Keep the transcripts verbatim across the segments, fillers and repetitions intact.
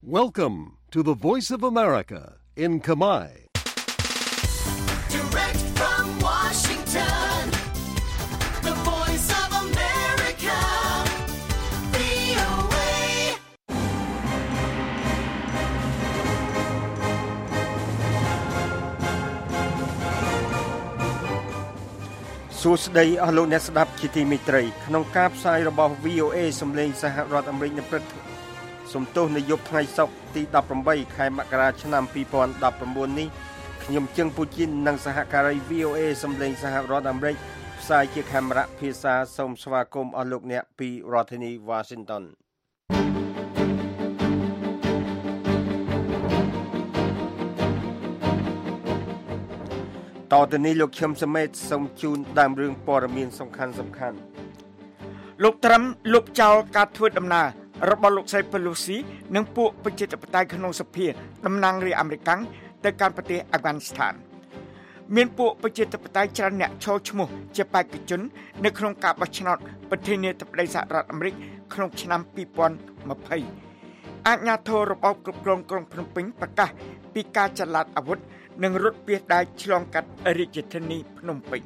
Welcome to the Voice of America in Khmer. Direct from Washington, the Voice of America, វី អូ เอសួស្តីអស់លោកអ្នកស្ដាប់ជាទីមេត្រីក្នុងការផ្សាយរបស់ វី អូ เอ សំឡេងសហរដ្ឋអាមេរិកនៅព្រឹកសំទោសនៅយប់ថ្ងៃសុក្រទីដប់ប្រាំបីខែមករាឆ្នាំពីរពាន់ដប់ប្រាំបួននេះខ្ញុំជឹងពូជីននិងសហការី វី អូ เอ សំឡេងសហរដ្ឋអាមេរិកផ្សាយជាកាមេរ៉ាភាសាសូមស្វាគមន៍អស់លោកអ្នកពីរដ្ឋធានី Washington តទៅនេះលោកឈឹមសមេតសូមជូនដើមរឿងព័ត៌មានសំខាន់សំខាន់លោកត្រាំលុបចោលការធ្វើដំណើររបស់លោកស្រី Pelosi និងពួកប្រជាធិបតេយ្យក្នុងសភាតំណាងរាស្ត្រអាមេរិកទៅកាន់ប្រទេសអាហ្វហ្គានីស្ថានមានពួកប្រជាធិបតេយ្យច្រើនអ្នកចូលឈ្មោះជាបេក្ខជននៅក្នុងការបោះឆ្នោតប្រធានាធិបតីសហរដ្ឋអាមេរិកក្នុងឆ្នាំពីរពាន់ម្ភៃអាជ្ញាធររបបគ្រប់គ្រងក្រុងភ្នំពេញប្រកាសពីការចល័តអាវុធនិងរថពាសដែកឆ្លងកាត់រាជធានីភ្នំពេញ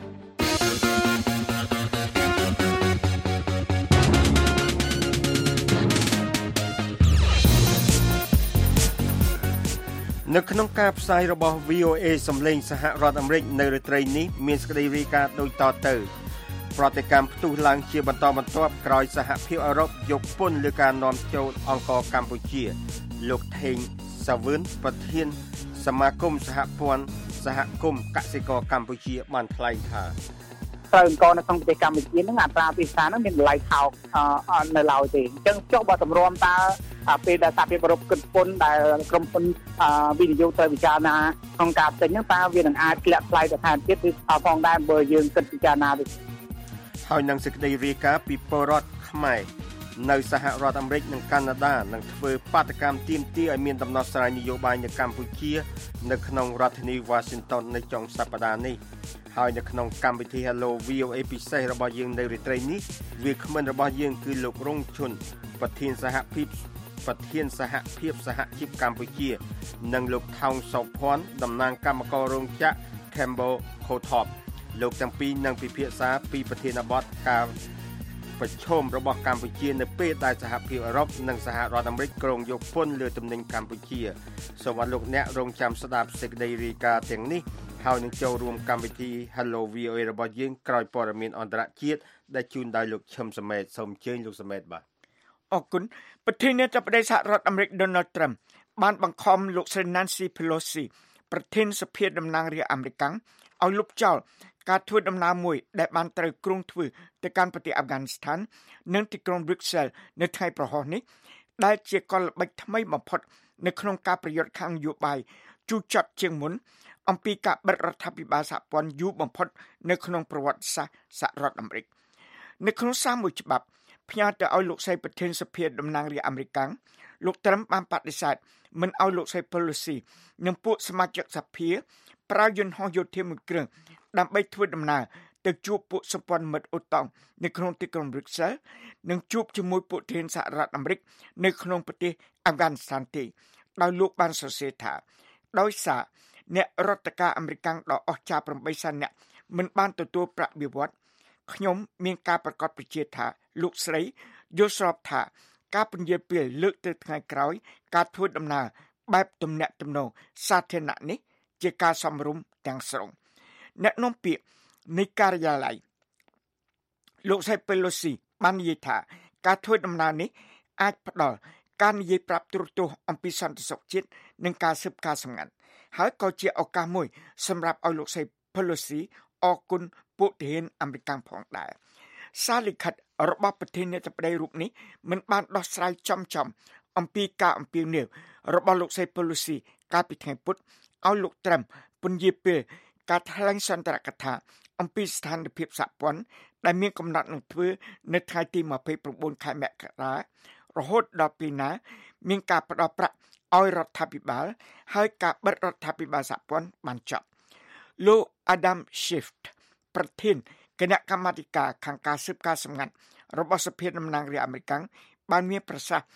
នៅក្នុងការផ្សាយរបស់ វី អូ เอ សំឡេងសហរដ្ឋអាមេរិកនៅរាត្រីនេះមានសេចក្តីរាយការណ៍ដូចតទៅប្រតិកម្មផ្ទុះឡើងជាបន្តបន្ទាប់ក្រោយសហភាពអឺរ៉ុបយកពន្ធលើការនាំចូលអង្គរកម្ពុជាលោកថេងសាវឿនប្រធានសមាគមសហព័ន្ធសហគមន៍កសិករកម្ពុជាបានថ្លែងថាត្រូវអង្គរនៅក្នុងប្រទេសកម្ពុជាហ្នឹងអត្រាភាសាហ្នឹងមានតម្លៃថោកនៅឡើយទេអញ្ចឹងចុះបើតម្រាំតើពេលដែលសហភាពអឺរ៉ុបគិតពន្ធដែលក្រុមហ៊ុនវិនិយោគត្រូវពិចារណាក្នុងការទិញហ្នឹងតើវានឹងអាចធ្លាក់ថ្លៃទៅថាទៀតឬផងដែរបើយើងគិតពិចារណាទៅហើយនឹងសេចក្តីរាយការណ៍ពីពលរដ្ឋខ្មែរនៅសហរដ្ឋអាមេរិកនិងកាណាដានឹងធ្វើបាតកម្មទាមទារឲ្យមានដំណោះស្រាយនយោបាយនៅកម្ពុជានៅក្នុងរដ្ឋធានី Washington នៅចុងសប្តាហ៍នេះហើយនៅក្នុងកម្មវិធី Hello វី អូ เอ ពិសេសរបស់យើងនៅរាត្រីនេះវាគ្មិនរបស់យើងគឺលោករងឈុនប្រធានសហភាពប្រធានសហភាពសហជីពកម្ពុជានិងលោកថោងសោភ័ណ្ឌតំណាងគណៈកម្មការរោងចក្រ Campbell Cotop លោកទាំងពីរនឹងពិភាក្សាពីប្រធានបទការប្រឈមរបស់កម្ពុជានៅពេលដែលសហភាពអឺរ៉ុបនិងសហរដ្ឋអាមេរិកក្រុងយកពន្ធលើទំនិញកម្ពុជាសូមអរលោកអ្នករងចាំស្ដាប់សេចក្តីរាយការណ៍ទាំងនេះហើយនឹងចូលរួមកម្មវិធី Hello វី អូ เอ របស់យើងក្រោយព័ត៌មានអន្តរជាតិដែលជូនដោយលោកឈឹមសមេតសូមអញ្ជើញលោកសមេតបាទអរគុណប្រធានាធិបតីសហរដ្ឋអាមេរិក Donald Trump បានបង្ខំលោកស្រី Nancy Pelosi ប្រធានសភាតំណាងរាស្ត្រអាមេរិកឲ្យលុបចោលការធ្វើដំណើរមួយដែលបានត្រូវគ្រោងធ្វើទៅកាន់ប្រទេសអាហ្វហ្គានីស្ថាននិងទីក្រុង Brussels នៅថ្ងៃប្រហោះនេះដែលជាកលល្បិចថ្មីបំផុតនៅក្នុងការប្រយុទ្ធខាងនយោបាយជូរចត់ជាងមុនអំពីការបិទរដ្ឋាភិបាលសហព័ន្ធយូរបំផុតនៅក្នុងប្រវត្តិសាស្ត្រសហរដ្ឋអាមេរិកនៅក្នុងសារមួយច្បាប់ផ្ញើទៅឲ្យលោកស្រីប្រធានសភាតំណាងរាស្ត្រអាមេរិកលោកត្រាំបានបដិសេធមិនឲ្យលោកស្រី Pelosi និងពួកសមាជិកសភាប្រើយន្តហោះយោធាមួយគ្រឿងដើម្បីធ្វើដំណើរទៅជួបពួកសម្ព័ន្ធមិត្តអូតង់នៅក្នុងទីក្រុង Brussels និងជួបជាមួយពួកធានសហរដ្ឋអាមេរិកនៅក្នុងប្រទេសអាហ្វហ្គានីស្ថានទេដោយលោកបានសរសេរថាដោយសារអ្នករដ្ឋការអាមេរិកដ៏អស្ចារ្យប្រាំបីសែននាក់មិនបានទទួលប្រាក់បៀវត្សខ្ញុំមានការប្រកាសពជាថាលោកស្រីយល់ស្របថាការពន្យាពេលលើកទៅថ្ងៃក្រោយការធ្វើដំណើរបែបទំនាក់ទំនងសាធារណៈនេះជាការសមរម្យទាំងស្រុងអ្នកនាំពាក្យនៃការិយាល័យលោកស្រី Pelosi បាននិយាយថាការធ្វើដំណើរនេះអាចផ្ដល់ការនិយាយប្រាប់ទូរទស្សន៍អំពីសន្តិសុខជាតិនិងការស៊ើបការសម្ងាត់ហើយក៏ជាឱកាសមួយសម្រាប់ឲ្យលោកស្រី Pelosi អរគុណពួកទាហានអាមេរិកផងដែរសារលិខិតរបស់ប្រធានាធិបតីរូបនេះមិនបានដោះស្រាយចំចំអំពីការអំពាវនាវរបស់លោកស្រី Pelosi កាលពីថ្ងៃពុធឲ្យលោកត្រាំពន្យាពេលការថ្លែងសន្ទរកថាអំពីស្ថានភាពសហព័ន្ធដែលមានកំណត់នឹងធ្វើនៅថ្ងៃទីម្ភៃប្រាំបួនខែមករារហូតដល់ពេលណាមានការផ្ដល់ប្រាក់ឲ្យរដ្ឋាភិបាលហើយការបិទរដ្ឋាភិបាលសហព័ន្ធបានចប់លោក Adam Schiff ប្រធានគណៈកម្មាធិការខាងការស៊ើបការសម្ងាត់របស់សភាតំណាងរាស្ត្រអាមេរិកបានមានប្រសាសន៍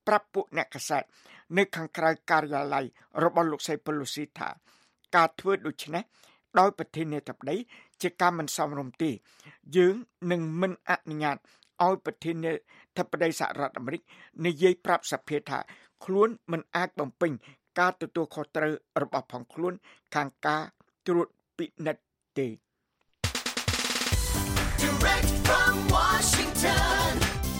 ប្រាប់ពួកអ្នកកាសែតនៅខាងក្រៅការិយាល័យរបស់លោកស្រី Pelosi ថាការធ្វើដូច្នេះដោយប្រធានាធិបតីជាការមិនសមរម្យទេយើងនឹងមិនអនុញ្ញាតឲ្យប្រធានាធិបតីសហរដ្ឋអាមេរិកនិយាយប្រាប់សភាថាខ្លួនមិនអាចបំពេញការទទួលខុសត្រូវរបស់ផងខ្លួនខាងការត្រួតពិនិត្យទេ Direct from Washington,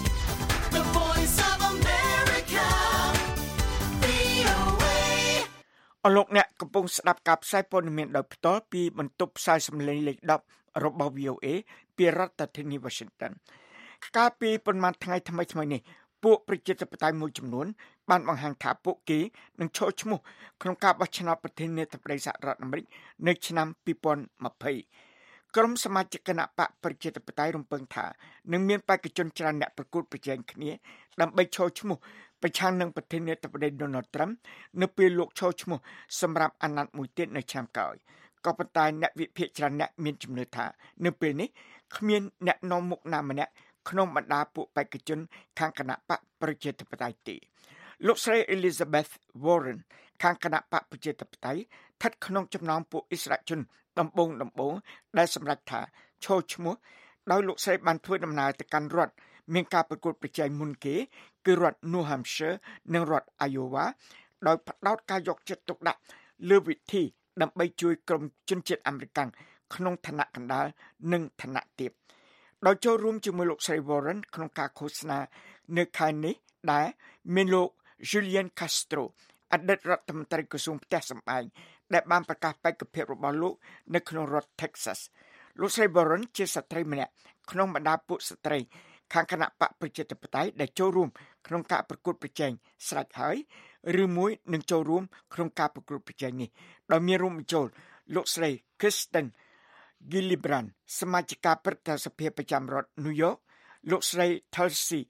the voice of America, វី អូ เอអរលោកអ្នកកំពុងស្ដាប់ការផ្សាយព័ត៌មានដោយផ្ទាល់ពីបន្ទប់ផ្សាយសម្លេងលេខដប់របស់ វី អូ เอ ពីរដ្ឋធានី Washington កាលពីប្រហែលថ្ងៃថ្មីៗនេះពួកប្រជាធិបតេយ្យមួយចំនួនបានបង្ហាញថាពួកគេនឹងចូលឈ្មោះក្នុងការបោះឆ្នោតប្រធានាធិបតីសហរដ្ឋអាមេរិកនៅឆ្នាំពីរពាន់ម្ភៃក្រុមសមាជិកគណៈបកប្រជាធិបតេយ្យរំពឹងថានឹងមានបេក្ខជនច្រើនអ្នកប្រកួតប្រជែងគ្នាដើម្បីចូលឈ្មោះប្រឆាំងនឹងប្រធានាធិបតី Donald Trump នៅពេលលោកចូលឈ្មោះសម្រាប់អាណត្តិមួយទៀតនៅឆ្នាំក្រោយក៏ប៉ុន្តែអ្នកវិភាគច្រើនអ្នកមានជំនឿថានៅពេលនេះគ្មានអ្នកនាំមុខណាម្នាក់ក្នុងបម្ដាពួកបេក្ខជនខាងគណៈបកប្រជាធិបតេយ្យទេលោកស្រី Elizabeth Warren ខាងគណៈបកប្រជាធិបតេយ្យស្ថិតក្នុងចំណោមពួកអិសរាជជនដំបូងដំបូងដែលសម្រេចថាចូលឈ្មោះដោយលោកស្រីបានធ្វើដំណើរទៅកាន់រដ្ឋមានការប្រកួតប្រជែងមុនគេគឺរដ្ឋ New Hampshire និងរដ្ឋ Iowa ដោយផ្ដោតការយកចិត្តទុកដាក់លើវិធីដើម្បីជួយក្រុមជនជាតិអាមេរិកក្នុងឋានៈកណ្ដាលនិងឋានៈទាបដោយចូលរួមជាមួយលោកស្រី Warren ក្នុងការឃោសនានៅខែនេះដែលមានលោក Julian Castro អតីតរដ្ឋមន្ត្រីក្រសួងផ្ទះសម្បែងដែលបានប្រកាសបេក្ខភាពរបស់លោកនៅក្នុងរដ្ឋ Texas លោកស្រី Warren ជាស្ត្រីម្នាក់ក្នុងបម្ដាពួកស្ត្រីខាងគណៈបកប្រជាធិបតេយ្យដែលចូលរួមក្នុងការប្រកួតប្រជែងស្រេចហើយឬមួយនឹងចូលរួមក្នុងការប្រកួតប្រជែងនេះដោយមានរួមបញ្ចូលលោកស្រី Kirsten Gillibrand សមាជិកព្រឹទ្ធសភាប្រចាំរដ្ឋ New York លោកស្រី Tulsi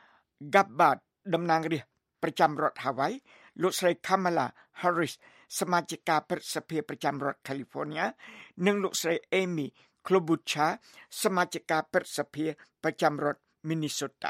Gabbard តំណាងរាស្ត្រប្រចាំរដ្ឋ Hawaii លោកស្រី Kamala Harris សមាជិកព្រឹទ្ធសភាប្រចាំរដ្ឋ California និងលោកស្រី Amy Klobuchar សមាជិកព្រឹទ្ធសភាប្រចាំរដ្ឋ Minnesota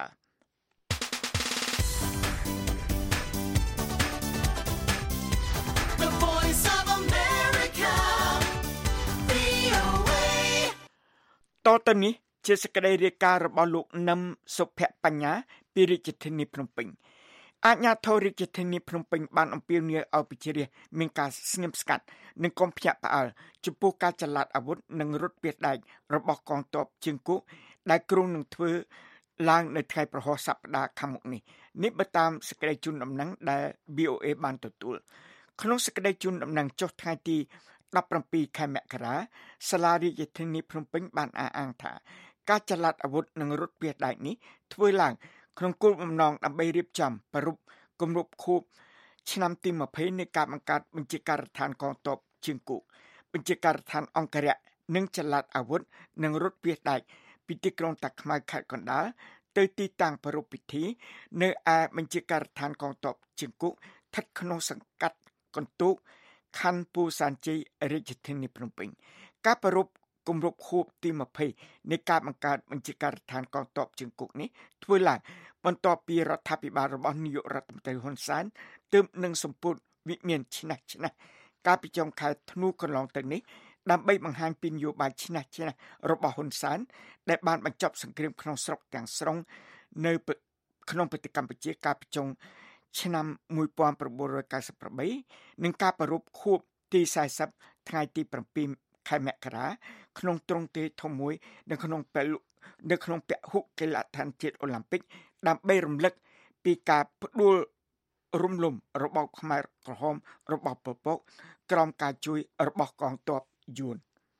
The voice of America, វី អូ เอតទៅនេះជាសេចក្តីរាយការណ៍របស់លោកនឹមសុភបញ្ញាពីរាជធានីភ្នំពេញអាជ្ញាធររាជធានីភ្នំពេញបានអំពាវនាវឲ្យប្រជារាស្ត្រមានការស្ងៀមស្ងាត់និងកុំភ្ញាក់ផ្អើលចំពោះការចល័តអាវុធនិងរថពាសដែករបស់កងទ័ពជើងគោកដែលគ្រោងនឹងធ្វើឡើងនៅថ្ងៃប្រហោះសប្តាហ៍ខាងមុខនេះនេះបើតាមសេចក្តីជូនដំណឹងដែល វី អូ เอ បានទទួលក្នុងសេចក្តីជូនដំណឹងចុះថ្ងៃទីដប់ប្រាំពីរខែមករាសាលារាជធានីភ្នំពេញបានអះអាងថាការចល័តអាវុធនិងរថពាសដែកនេះធ្វើឡើងក្នុងគោលបំណងដើម្បីរៀបចំប្រារព្ធគម្រប់ខួបឆ្នាំទីម្ភៃនៃការបង្កើតបញ្ជាការដ្ឋានកងទ័ពជើងគោកបញ្ជាការដ្ឋានអង្គរៈនិងចល័តអាវុធនិងរថពាសដែកពីទីក្រុងតាខ្មៅខេត្តកណ្ដាលទៅទីតាំងប្រារព្ធពិធីនៅឯបញ្ជាការដ្ឋានកងទ័ពជើងគោកស្ថិតក្នុងសង្កាត់កន្ទូកខណ្ឌពូសានជ័យរាជធានីភ្នំពេញការប្រារព្ធគម្រប់ខួបទីម្ភៃនៃការបង្កើតបញ្ជាការដ្ឋានកងទ័ពជើងគោកនេះធ្វើឡើងបន្ទាប់ពីរដ្ឋាភិបាលរបស់នាយករដ្ឋមន្ត្រីហ៊ុនសែនទើបនឹងសម្ពោធវិមានឆ្នះឆ្នះកាលពីចុងខែធ្នូកន្លងទៅនេះដើម្បីបង្ហាញពីនយោបាយឆ្នះឆ្នះរបស់ហ៊ុនសែនដែលបានបញ្ចប់សង្គ្រាមក្នុងស្រុកទាំងស្រុងនៅក្នុងប្រទេសកម្ពុជាកាលពីចុងឆ្នាំមួយពាន់៩រយកៅសិបប្រាំនិងការប្រារព្ធខួបទីសែសិបថ្ងៃទីប្រាំពីរខែមករាក្នុងទ្រង់ទ្រាយធំមួយនៅក្នុងពេលនៅក្នុងពហុកីឡដ្ឋានជាតិអូឡ িম্প ិកដើម្បីរំលឹកពីការផ្ដួលរំលំរបបខ្មែរក្រហមរបស់ប៉ុល ពត ក្រោមការជួយរបស់កងទ័ពយួន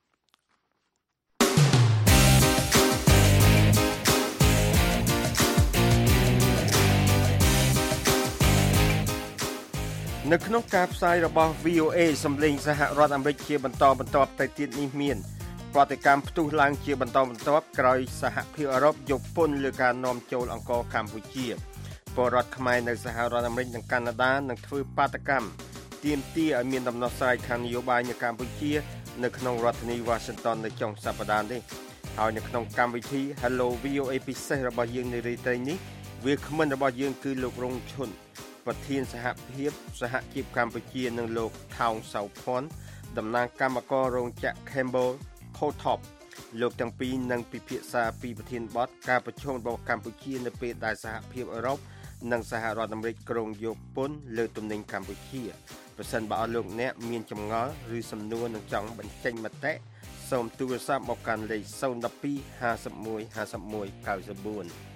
នៅក្នុងការផ្សាយរបស់ វី អូ เอ សម្លេងសហរដ្ឋអាមេរិកជាបន្តបន្ទាប់ទៅទៀតនេះមានប្រតិកម្មផ្ទុះឡើងជាបន្តបន្ទាប់ក្រោយសហភាពអឺរ៉ុបយកពន្ធលើការនាំចូលអង្ករកម្ពុជាពលរដ្ឋខ្មែរនៅសហរដ្ឋអាមេរិកនិងកាណាដានឹងធ្វើបាតកម្មទាមទារឲ្យមានដំណោះស្រាយខាងនយោបាយនៅកម្ពុជានៅក្នុងរដ្ឋធានី Washington នៅចុងសប្តាហ៍នេះហើយនៅក្នុងកម្មវិធី Hello វី អូ เอ ពិសេសរបស់យើងនារីត្រីនេះវាគ្មិនរបស់យើងគឺលោករងឈុនប្រធានសហភាពសហជីពកម្ពុជានិងលោកថោងសៅភ័ណ្ឌតំណាងគណៈកម្មការរោងចក្រ Campbell Co-top លោកទាំងពីរនឹងពិភាក្សាពីប្រធានបទការប្រជុំរបស់កម្ពុជានៅពេលដែលសហភាពអឺរ៉ុបនិងសហរដ្ឋអាមេរិកគ្រោងយកពន្ធលើទំនិញកម្ពុជាប្រសិនបើអស់លោកអ្នកមានចម្ងល់ឬសំណួរនឹងចង់បញ្ចេញមតិសូមទូរស័ព្ទមកកាន់លេខศูนย์ หนึ่ง สอง ห้า หนึ่ง หนึ่ง ห้า หนึ่ง เก้า สี่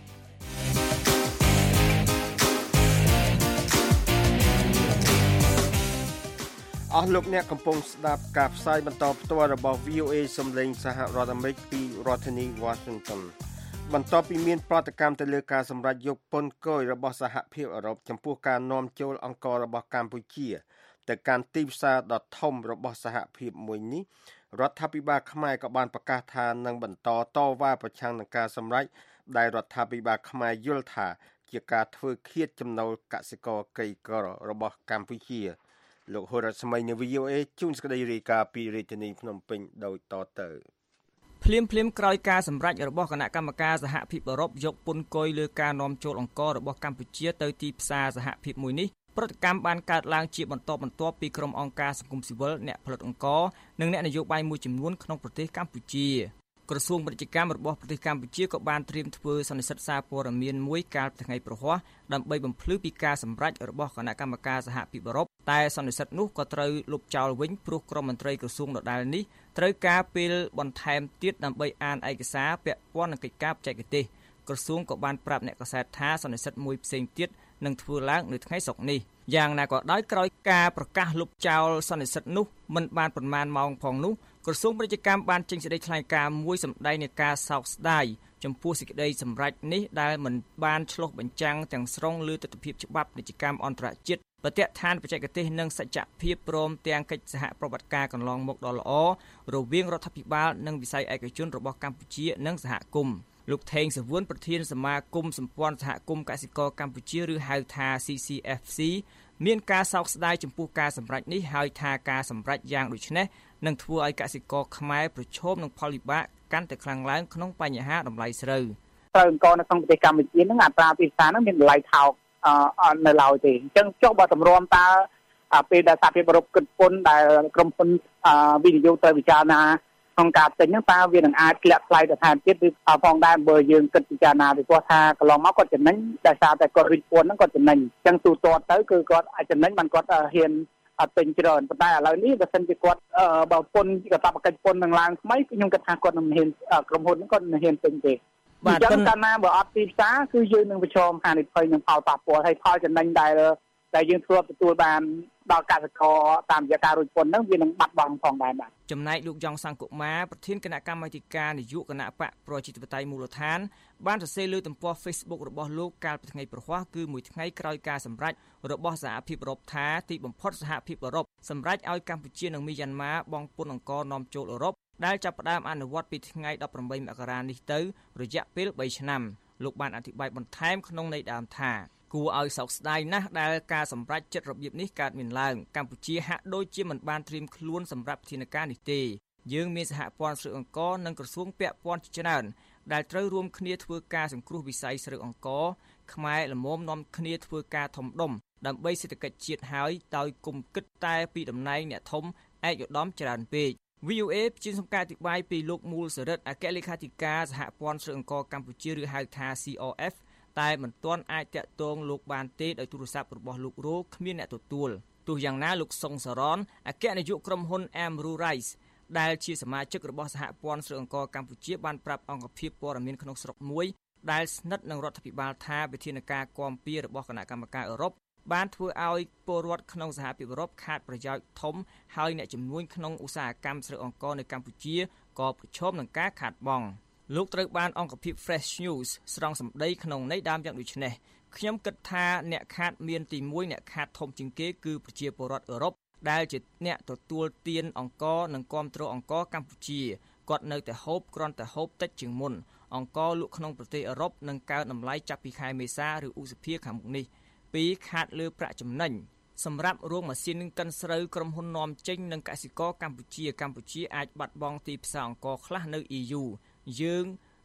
អស់លោកអ្នកកំពុងស្ដាប់ការផ្សាយបន្តផ្ទាល់របស់ V O A សំឡេងសហរដ្ឋអាមេរិកពីរដ្ឋធានី Washington បន្ទាប់ពីមានប្រតិកម្មទៅលើការសម្រេចយកពន្ធគយរបស់សហភាពអឺរ៉ុបចំពោះការនាំចូលអង្កររបស់កម្ពុជាទៅកាន់ទីផ្សារដ៏ធំរបស់សហភាពមួយនេះរដ្ឋាភិបាលខ្មែរក៏បានប្រកាសថានឹងបន្តតវ៉ាប្រឆាំងនឹងការសម្រេចដែលរដ្ឋាភិបាលខ្មែរយល់ថាជាការធ្វើឃាតចំណូលកសិករក្រីក្ររបស់កម្ពុជាលោកហូរ៉ាស្មីនៅ V O A ជួនសេចក្តីរាយការណ៍ពីរាជធានីភ្នំពេញដោយតទៅភ្លាមភ្លាមក្រោយការសម្រេចរបស់គណៈកម្មការសហភាពអឺរ៉ុបយកពន្ធគយលើការនាំចូលអង្កររបស់កម្ពុជាទៅទីផ្សារសហភាពមួយនេះប្រតិកម្មបានកើតឡើងជាបន្តបន្ទាប់ពីក្រុមអង្គការសង្គមស៊ីវិលអ្នកផលិតអង្ករនិងអ្នកនយោបាយមួយចំនួនក្នុងប្រទេសកម្ពុជាក្រសួងពាណិជ្ជកម្មរបស់ប្រទេសកម្ពុជាក៏បានត្រៀមធ្វើសន្និសីទសារព័ត៌មានមួយកាលពីថ្ងៃប្រហ័សដើម្បីបំភ្លឺពីការសម្រេចរបស់គណៈកម្មការសហភាពអឺរ៉ុបតែសន្និសីទនោះក៏ត្រូវលុបចោលវិញព្រោះក្រុមមន្ត្រីក្រសួងដដែលនេះត្រូវការពេលបន្ថែមទៀតដើម្បីអានឯកសារពាក់ព័ន្ធនឹងកិច្ចការបច្ចេកទេសក្រសួងក៏បានប្រាប់អ្នកកាសែតថាសន្និសីទមួយផ្សេងទៀតនឹងធ្វើឡើងនៅថ្ងៃសុក្រនេះយ៉ាងណាក៏ដោយក្រោយការប្រកាសលុបចោលសន្និសីទនោះមិនបានប្រមាណម៉ោងផងនោះក្រសួងពាណិជ្ជកម្មបានចេញសេចក្តីថ្លែងការណ៍មួយសម្ដែងនៃការសោកស្ដាយចំពោះសេចក្តីសម្រេចនេះដែលមិនបានឆ្លុះបញ្ចាំងទាំងស្រុងលើទស្សនវិជ្ជាច្បាប់ពាណិជ្ជកម្មអន្តរជាតិបទដ្ឋានបច្ចេកទេសនិងសច្ចភាពព្រមទាំងកិច្ចសហប្រតិបត្តិការកន្លងមកដ៏ល្អរវាងរដ្ឋាភិបាលនិងវិស័យឯកជនរបស់កម្ពុជានិងសហគមន៍លោកថេងសវឿនប្រធានសមាគមសម្ព័ន្ធសហគមន៍កសិករកម្ពុជាឬហៅថា C C F C មានការសោកស្ដាយចំពោះការសម្រេចនេះហើយថាការសម្រេចយ៉ាងដូចនេះនឹងធ្វើឲ្យកសិករខ្មែរប្រឈមនឹងផលវិបាកកាន់តែខ្លាំងឡើងក្នុងបញ្ហាតម្លៃស្រូវស្រូវអង្គនៅក្នុងប្រទេសកម្ពុជានឹងអត្រាទីផ្សារនឹងមានតម្លៃថោកអឺនៅឡើយទេអញ្ចឹងចុះបើតម្រាំតើពេលដែលសហភាពអឺរ៉ុបគិតពន្ធដែលក្រុមហ៊ុនវិនិយោគត្រូវពិចារណាក្នុងការទិញហ្នឹងតើវានឹងអាចធ្លាក់ថ្លៃទៅថែមទៀតឬផងដែរបើយើងគិតពិចារណាពីព្រោះថាកន្លងមកគាត់ចំណេញដោយសារតែគាត់រិះគន់ហ្នឹងគាត់ចំណេញអញ្ចឹងទូទាត់ទៅគឺគាត់អាចចំណេញបានគាត់ហ៊ានអត់ទិញច្រើនប៉ុន្តែឥឡូវនេះបើសិនជាគាត់បើពន្ធកាតព្វកិច្ចពន្ធនឹងឡើងថ្មីខ្ញុំគិតថាគាត់នឹងហ៊ានក្រុមហ៊ុនហ្នឹងគាត់នឹងហ៊ានទិញទេបាទអញ្ចឹងកាលណាបើអត់ទីផ្សារគឺយើងនឹងប្រឈមហានិភ័យនឹងផលប៉ះពាល់ហើយផលចំណេញដែលដែលយើងធ្លាប់ទទួលបានដល់កសិករតាមរយៈការរួចពន្ធហ្នឹងវានឹងបាត់បង់ផងដែរបាទចំណែកលោកយ៉ងសង្កុមារប្រធានគណៈកម្មាធិការនយោបាយគណៈបកប្រជាធិបតេយ្យមូលដ្ឋានបានសរសេរលើទំព័រ Facebook របស់លោកកាលពីថ្ងៃប្រហ័សគឺមួយថ្ងៃក្រោយការសម្រេចរបស់សហភាពអឺរ៉ុបថាទីបំផុតសហភាពអឺរ៉ុបសម្រេចឲ្យកម្ពុជានិងមីយ៉ាន់ម៉ាបង់ពន្ធអង្ករនាំចូលអឺរ៉ុបដែលចាប់ផ្ដើមអនុវត្តពីថ្ងៃដប់ប្រាំបីមករានេះទៅរយៈពេលបីឆ្នាំលោកបានអធិប្បាយបន្ថែមក្នុងន័យដើមថាគួរឲ្យសោកស្ដាយណាស់ដែលការសម្រេចចិត្តរបៀបនេះកើតមានឡើងកម្ពុជាហាក់ដូចជាមិនបានត្រៀមខ្លួនសម្រាប់វិធានការនេះទេយើងមានសហព័ន្ធស្រូវអង្ករនិងក្រសួងពាក់ព័ន្ធជាច្រើនដែលត្រូវរួមគ្នាធ្វើការសង្គ្រោះវិស័យស្រូវអង្ករខ្មែរល្មមនាំគ្នាធ្វើការធំដុំដើម្បីសេដ្ឋកិច្ចជាតិហើយដោយគុំគិតតែពីតំណែងអ្នកធំឯកឧត្តមច្រើនពេក V O A ជាសំការអធិប្បាយពីលោកមូលសរិទ្ធអគ្គលេខាធិការសហព័ន្ធស្រូវអង្ករកម្ពុជាឬហៅថា C O Fតែមិនទាន់អាចតាក់ទងលោកបានទេដោយទូរស័ព្ទរបស់លោករោគ្មានអ្នកទទួលទោះយ៉ាងណាលោកសុងសរនអគ្គនាយកក្រុមហ៊ុន Amru Rice ដែលជាសមាជិករបស់សហព័ន្ធស្រូវអង្ករកម្ពុជាបានប្រាប់អង្គភាពព័ត៌មានក្នុងស្រុកមួយដែលស្និទ្ធនឹងរដ្ឋាភិបាលថាវិធានការគាំពៀរបស់គណៈកម្មការអឺរ៉ុបបានធ្វើឲ្យពលរដ្ឋក្នុងសហភាពអឺរ៉ុបខាតប្រយោជន៍ធំហើយអ្នកជំនួញក្នុងឧស្សាហកម្មស្រូវអង្ករនៅកម្ពុជាក៏ប្រឈមនឹងការខាតបង់លោកត្រូវបានអង្គភាព Fresh News ស្រង់សម្ដីក្នុងន័យដើមយ៉ាងដូចនេះខ្ញុំគិតថាអ្នកខាតមានទីមួយអ្នកខាតធំជាងគេគឺប្រជាពលរដ្ឋអឺរ៉ុបដែលជាអ្នកទទួលទានអង្ករនិងគាំទ្រអង្ករកម្ពុជាគាត់នៅតែហូបគ្រាន់តែហូបតិចជាងមុនអង្ករលក់ក្នុងប្រទេសអឺរ៉ុបនឹងកើនតម្លៃចាប់ពីខែមេសាឬឧសភាខាងមុខនេះពីរខាតលើប្រាក់ចំណេញសម្រាប់រោងម៉ាស៊ីនកិនស្រូវក្រុមហ៊ុននាំចេញនិងកសិករកម្ពុជាកម្ពុជាអាចបាត់បង់ទីផ្សារអង្ករខ្លះនៅ E U យើង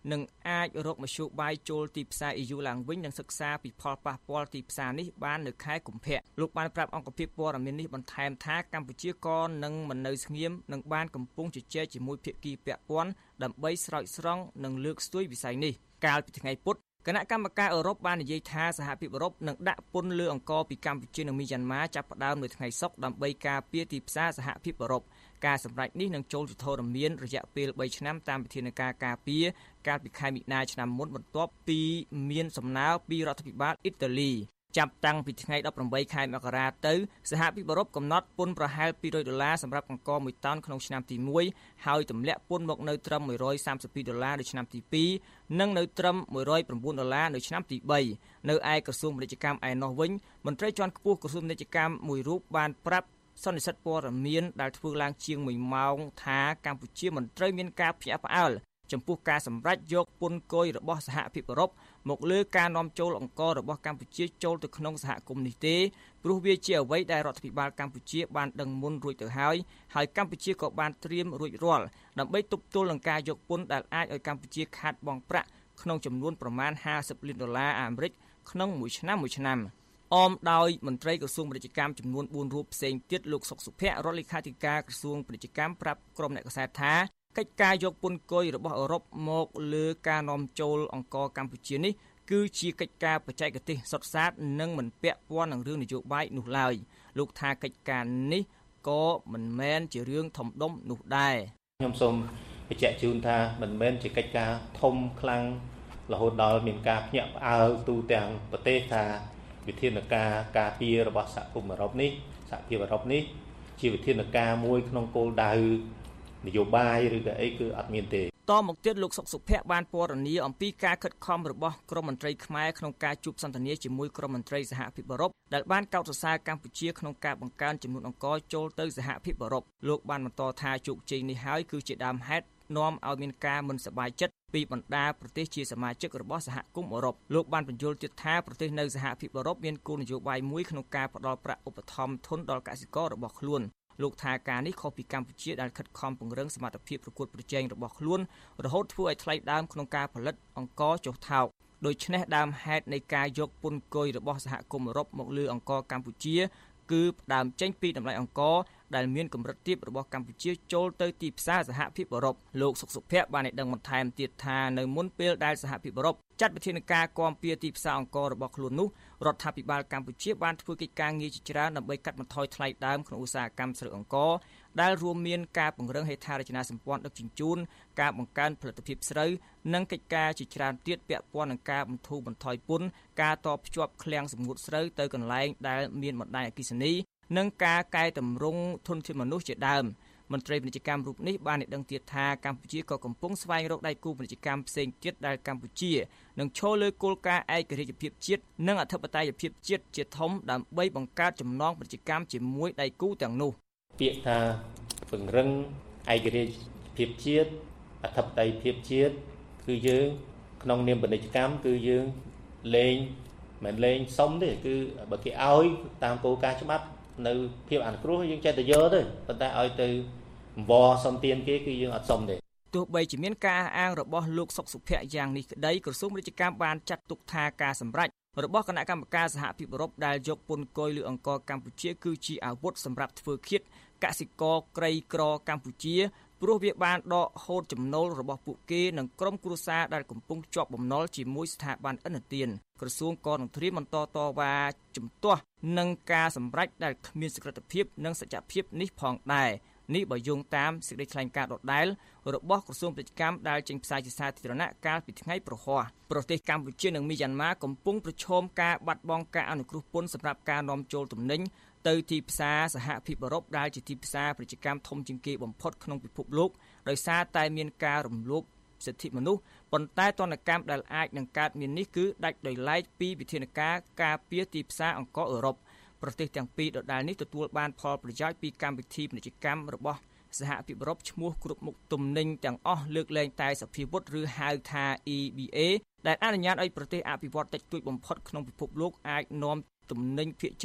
នឹងអាចរកមធ្យោបាយចូលទីផ្សារ E U ឡើងវិញនិងសិក្សាពីផលប៉ះពាល់ទីផ្សារនេះបាននៅខែកុម្ភៈលោកបានប្រាប់អង្គភាពព័ត៌មាននេះបន្ថែមថាកម្ពុជាក៏នឹងមិននៅស្ងៀមនឹងបានកំពុងជជែកជាមួយភាគីពាក់ព័ន្ធដើម្បីស្រោចស្រង់និងលើកស្ទួយវិស័យនេះកាលពីថ្ងៃពុធគណៈកម្មការអឺរ៉ុបបាននិយាយថាសហភាពអឺរ៉ុបនឹងដាក់ពន្ធលើអង្ករពីកម្ពុជានិងមីយ៉ាន់ម៉ាចាប់ផ្ដើមនៅថ្ងៃសុក្រដើម្បីការពារទីផ្សារសហភាពអឺរ៉ុបការសម្រេចនេះនឹងចូលជាធរមានរយៈពេលបីឆ្នាំតាមវិធានការការពារកាលពីខែមិនិនាឆ្នាំមុនបន្ទាប់ពីមានសំណើពីរដ្ឋាភិបាលអ៊ីតាលីចាប់តាំងពីថ្ងៃដប់ប្រាំបីខែមករាទៅសហភាពអឺរ៉ុបកំណត់ពន្ធប្រហែលពីររយដុល្លារសម្រាប់អង្ករមួយតោនក្នុងឆ្នាំទីមួយហើយទម្លាក់ពន្ធមកនៅត្រឹមមួយរយសាមសិបពីរដុល្លារនៅឆ្នាំទីពីរនិងនៅត្រឹមមួយរយប្រាំបួនដុល្លារនៅឆ្នាំទីបីនៅឯក្រសួងពាណិជ្ជកម្មឯណោះវិញមន្ត្រីជាន់ខ្ពស់ក្រសួងពាណិជ្ជកម្មមួយរូបបានប្រាប់សន្និសីទព័ត៌មានដែលធ្វើឡើងជាងមួយម៉ោងថាកម្ពុជាមិនត្រូវមានការភ្ញាក់ផ្អើលចំពោះការសម្រេចយកពន្ធគយរបស់សហភាពអឺរ៉ុបមកលើការនាំចូលអង្កររបស់កម្ពុជាចូលទៅក្នុងសហគមន៍នេះទេព្រោះវាជាអ្វីដែលរដ្ឋាភិបាលកម្ពុជាបានដឹងមុនរួចទៅហើយហើយកម្ពុជាក៏បានត្រៀមរួចរាល់ដើម្បីទប់ទល់នឹងការយកពន្ធដែលអាចឲ្យកម្ពុជាខាតបង់ប្រាក់ក្នុងចំនួនប្រមាណห้าสิบលានដុល្លារអាមេរិកក្នុងមួយឆ្នាំមួយឆ្នាំអមដោយមន្ត្រីក្រសួងពាណិជ្ជកម្មចំនួនបួនរូបផ្សេងទៀតលោកសុកសុភ័ក្ររដ្ឋលេខាធិការក្រសួងពាណិជ្ជកម្មប្រាប់ក្រុមអ្នកកសែតថាកិច្ចការយកពន្ធគយរបស់អឺរ៉ុបមកលើការនាំចូលអង្ករកម្ពុជានេះគឺជាកិច្ចការបច្ចេកទេសសុទ្ធសាធនិងមិនពាក់ព័ន្ធនឹងរឿងនយោបាយនោះឡើយលោកថាកិច្ចការនេះក៏មិនមែនជារឿងធំដុំនោះដែរខ្ញុំសូមបញ្ជាក់ជូនថាមិនមែនជាកិច្ចការធំខ្លាំងរហូតដល់មានការភ្ញាក់ផ្អើលទូទាំងប្រទេសថាវិធានការការពាររបស់សហគមន៍អឺរ៉ុបនេះសហភាពអឺរ៉ុបនេះជាវិធានការមួយក្នុងគោលដៅនយោបាយឬក៏អីគឺអត់មានទេតមកទៀតលោកសុកសុភ័ក្របានពណ៌នាអំពីការខិតខំរបស់ក្រមមន្ត្រីខ្មែរក្នុងការជួបសន្ទនាជាមួយក្រមមន្ត្រីសហភាពអឺរ៉ុបដែលបានកោតសរសើរកម្ពុជាក្នុងការបង្កើនចំនួនអង្ករចូលទៅសហភាពអឺរ៉ុបលោកបានបន្តថាជោគជ័យនេះហើយគឺជាដើមហេតុនាំឲ្យមានការមិនសប្បាយចិត្តពីបណ្ដាប្រទេសជាសមាជិករបស់សហគមន៍អឺរ៉ុបលោកបានបញ្យល់ទៀតថាប្រទេសនៅសហភាពអឺរ៉ុបមានគោលនយោបាយមួយក្នុងការផ្តល់ប្រាក់ឧបត្ថម្ភធនដល់កសិកររបស់ខ្លួនលោកថាការនេះខុសពីកម្ពុជាដែលខិតខំពង្រឹងសមត្ថភាពប្រកួតប្រជែងរបស់ខ្លួនរហូតធ្វើឲ្យថ្លៃដើមក្នុងការផលិតអង្ករចុះថោកដូច្នេះដើមហេតុនៃការយកពន្ធគយរបស់សហគមន៍អឺរ៉ុបមកលើអង្ករកម្ពុជាគឺផ្ដើមចេញពីតម្លៃអង្ករដែលមានកម្រិតទាបរបស់កម្ពុជាចូលទៅទីផ្សារសហភាពអឺរ៉ុបលោកសុកសុភ័ក្របានឲ្យដឹងបន្ថែមទៀតថានៅមុនពេលដែលសហភាពអឺរ៉ុបចាត់វិធានការគាំពារទីផ្សារអង្កររបស់ខ្លួននោះរដ្ឋាភិបាលកម្ពុជាបានធ្វើកិច្ចការងារជាច្រើនដើម្បីកាត់បន្ថយថ្លៃដើមក្នុងឧស្សាហកម្មស្រូវអង្ករដែលរួមមានការពង្រឹងហេដ្ឋារចនាសម្ព័ន្ធដឹកជញ្ជូនការបង្កើនផលិតភាពស្រូវនិងកិច្ចការជាច្រើនទៀតពាក់ព័ន្ធនឹងការបន្ធូរបន្ថយពន្ធការតភ្ជាប់ឃ្លាំងសម្ងួតស្រូវទៅកន្លែងដែលមានបណ្ដាញអគ្គិសនីនិងការកែតម្រង់ធនធានមនុស្សជាដើមមន្ត្រីពាណិជ្ជកម្មរូបនេះបានឲ្យដឹងទៀតថាកម្ពុជាក៏កំពុងស្វែងរកដៃគូពាណិជ្ជកម្មផ្សេងទៀតដែលកម្ពុជានឹងឈរលើគោលការណ៍ឯករាជ្យភាពជាតិនិងអធិបតេយ្យភាពជាតិជាធំដើម្បីបង្កើតចំណងពាណិជ្ជកម្មជាមួយដៃគូទាំងនោះពាក្យថាពង្រឹងឯករាជ្យភាពជាតិអធិបតេយ្យភាពជាតិគឺយើងក្នុងនាមពាណិជ្ជកម្មគឺយើងលេងមិនលេងសុំទេគឺបើគេឲ្យតាមគោលការណ៍ច្បាប់នៅភាពអនុគ្រោះយើងចេះតែយកទៅប៉ុន្តែឲ្យទៅអង្វរសុំទានគេគឺយើងអត់សុំទេទោះបីជាមានការអះអាងរបស់លោកសុកសុភ័ក្រយ៉ាងនេះក្តីក្រសួងពាណិជ្ជកម្មបានចាត់ទុកថាការសម្រេចរបស់គណៈកម្មការសហភាពអឺរ៉ុបដែលយកពន្ធគយលើអង្ករកម្ពុជាគឺជាអាវុធសម្រាប់ធ្វើឃាតកសិករក្រីក្រកម្ពុជាព្រោះវាបានដកហូតចំណូលរបស់ពួកគេនិងក្រុមគ្រួសារដែលកំពុងជាប់បំណុលជាមួយស្ថាប័នឥណទានក្រសួងក៏នឹងត្រៀមបន្តតវ៉ាជំទាស់នឹងការសម្រេចដែលគ្មានសក្តិភាពនិងសច្ចភាពនេះផងដែរនេះបើយោងតាមសេចក្តីថ្លែងការណ៍ដដែលរបស់ក្រសួងពាណិជ្ជកម្មដែលចេញផ្សាយជាសាធារណៈកាលពីថ្ងៃប្រហ័សប្រទេសកម្ពុជានិងមីយ៉ាន់ម៉ាកំពុងប្រឈមការបាត់បង់ការអនុគ្រោះពន្ធសម្រាប់ការនាំចូលទំនិញទៅទីផ្សារសហភាពអឺរ៉ុបដែលជាទីផ្សារពាណិជ្ជកម្មធំជាងគេបំផុតក្នុងពិភពលោកដោយសារតែមានការរំលោភសិទ្ធិមនុស្សប៉ុន្តែទណ្ឌកម្មដែលអាចនឹងកើតមាននេះគឺដាច់ដោយឡែកពីវិធានការការពារទីផ្សារអង្ករអឺរ៉ុបប្រទេសទាំងពីរដដែលនេះទទួលបានផលប្រយោជន៍ពីកម្មវិធីពាណិជ្ជកម្មរបស់សហភាពអឺរ៉ុបឈ្មោះគ្រប់មុខទំនិញទាំងអស់លើកលែងតែសភាវុធឬហៅថា E B A ដែលអនុញ្ញាតឲ្យប្រទេសអភិវឌ្ឍតិចតួចបំផុតក្នុងពិភពលោកអាចនាំទំនិញភាគច្រើន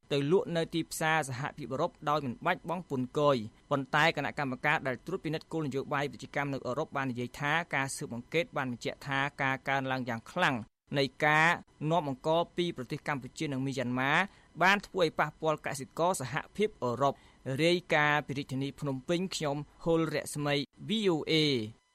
ទៅលក់នៅទីផ្សារសហភាពអឺរ៉ុបដោយមិនបាច់បង់ពន្ធគយប៉ុន្តែគណៈកម្មការដែលត្រួតពិនិត្យគោលនយោបាយពាណិជ្ជកម្មនៅអឺរ៉ុបបាននិយាយថាការស៊ើបអង្កេតបានបញ្ជាក់ថាការកើនឡើងយ៉ាងខ្លាំងនៃការនាំអង្ករពីប្រទេសកម្ពុជានិងមីយ៉ាន់ម៉ាបានធ្វើឲ្យប៉ះពាល់កសិករសហភាពអឺរ៉ុបរាយការណ៍ពីរាជធានីភ្នំពេញខ្ញុំហុលរស្មី វី អូ អេ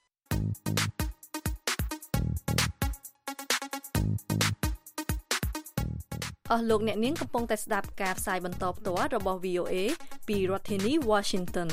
អស់លោកអ្នកនាងកំពុងតែស្ដាប់ការផ្សាយបន្តផ្ទាល់របស់ វី អូ អេ ពីរដ្ឋធានី Washington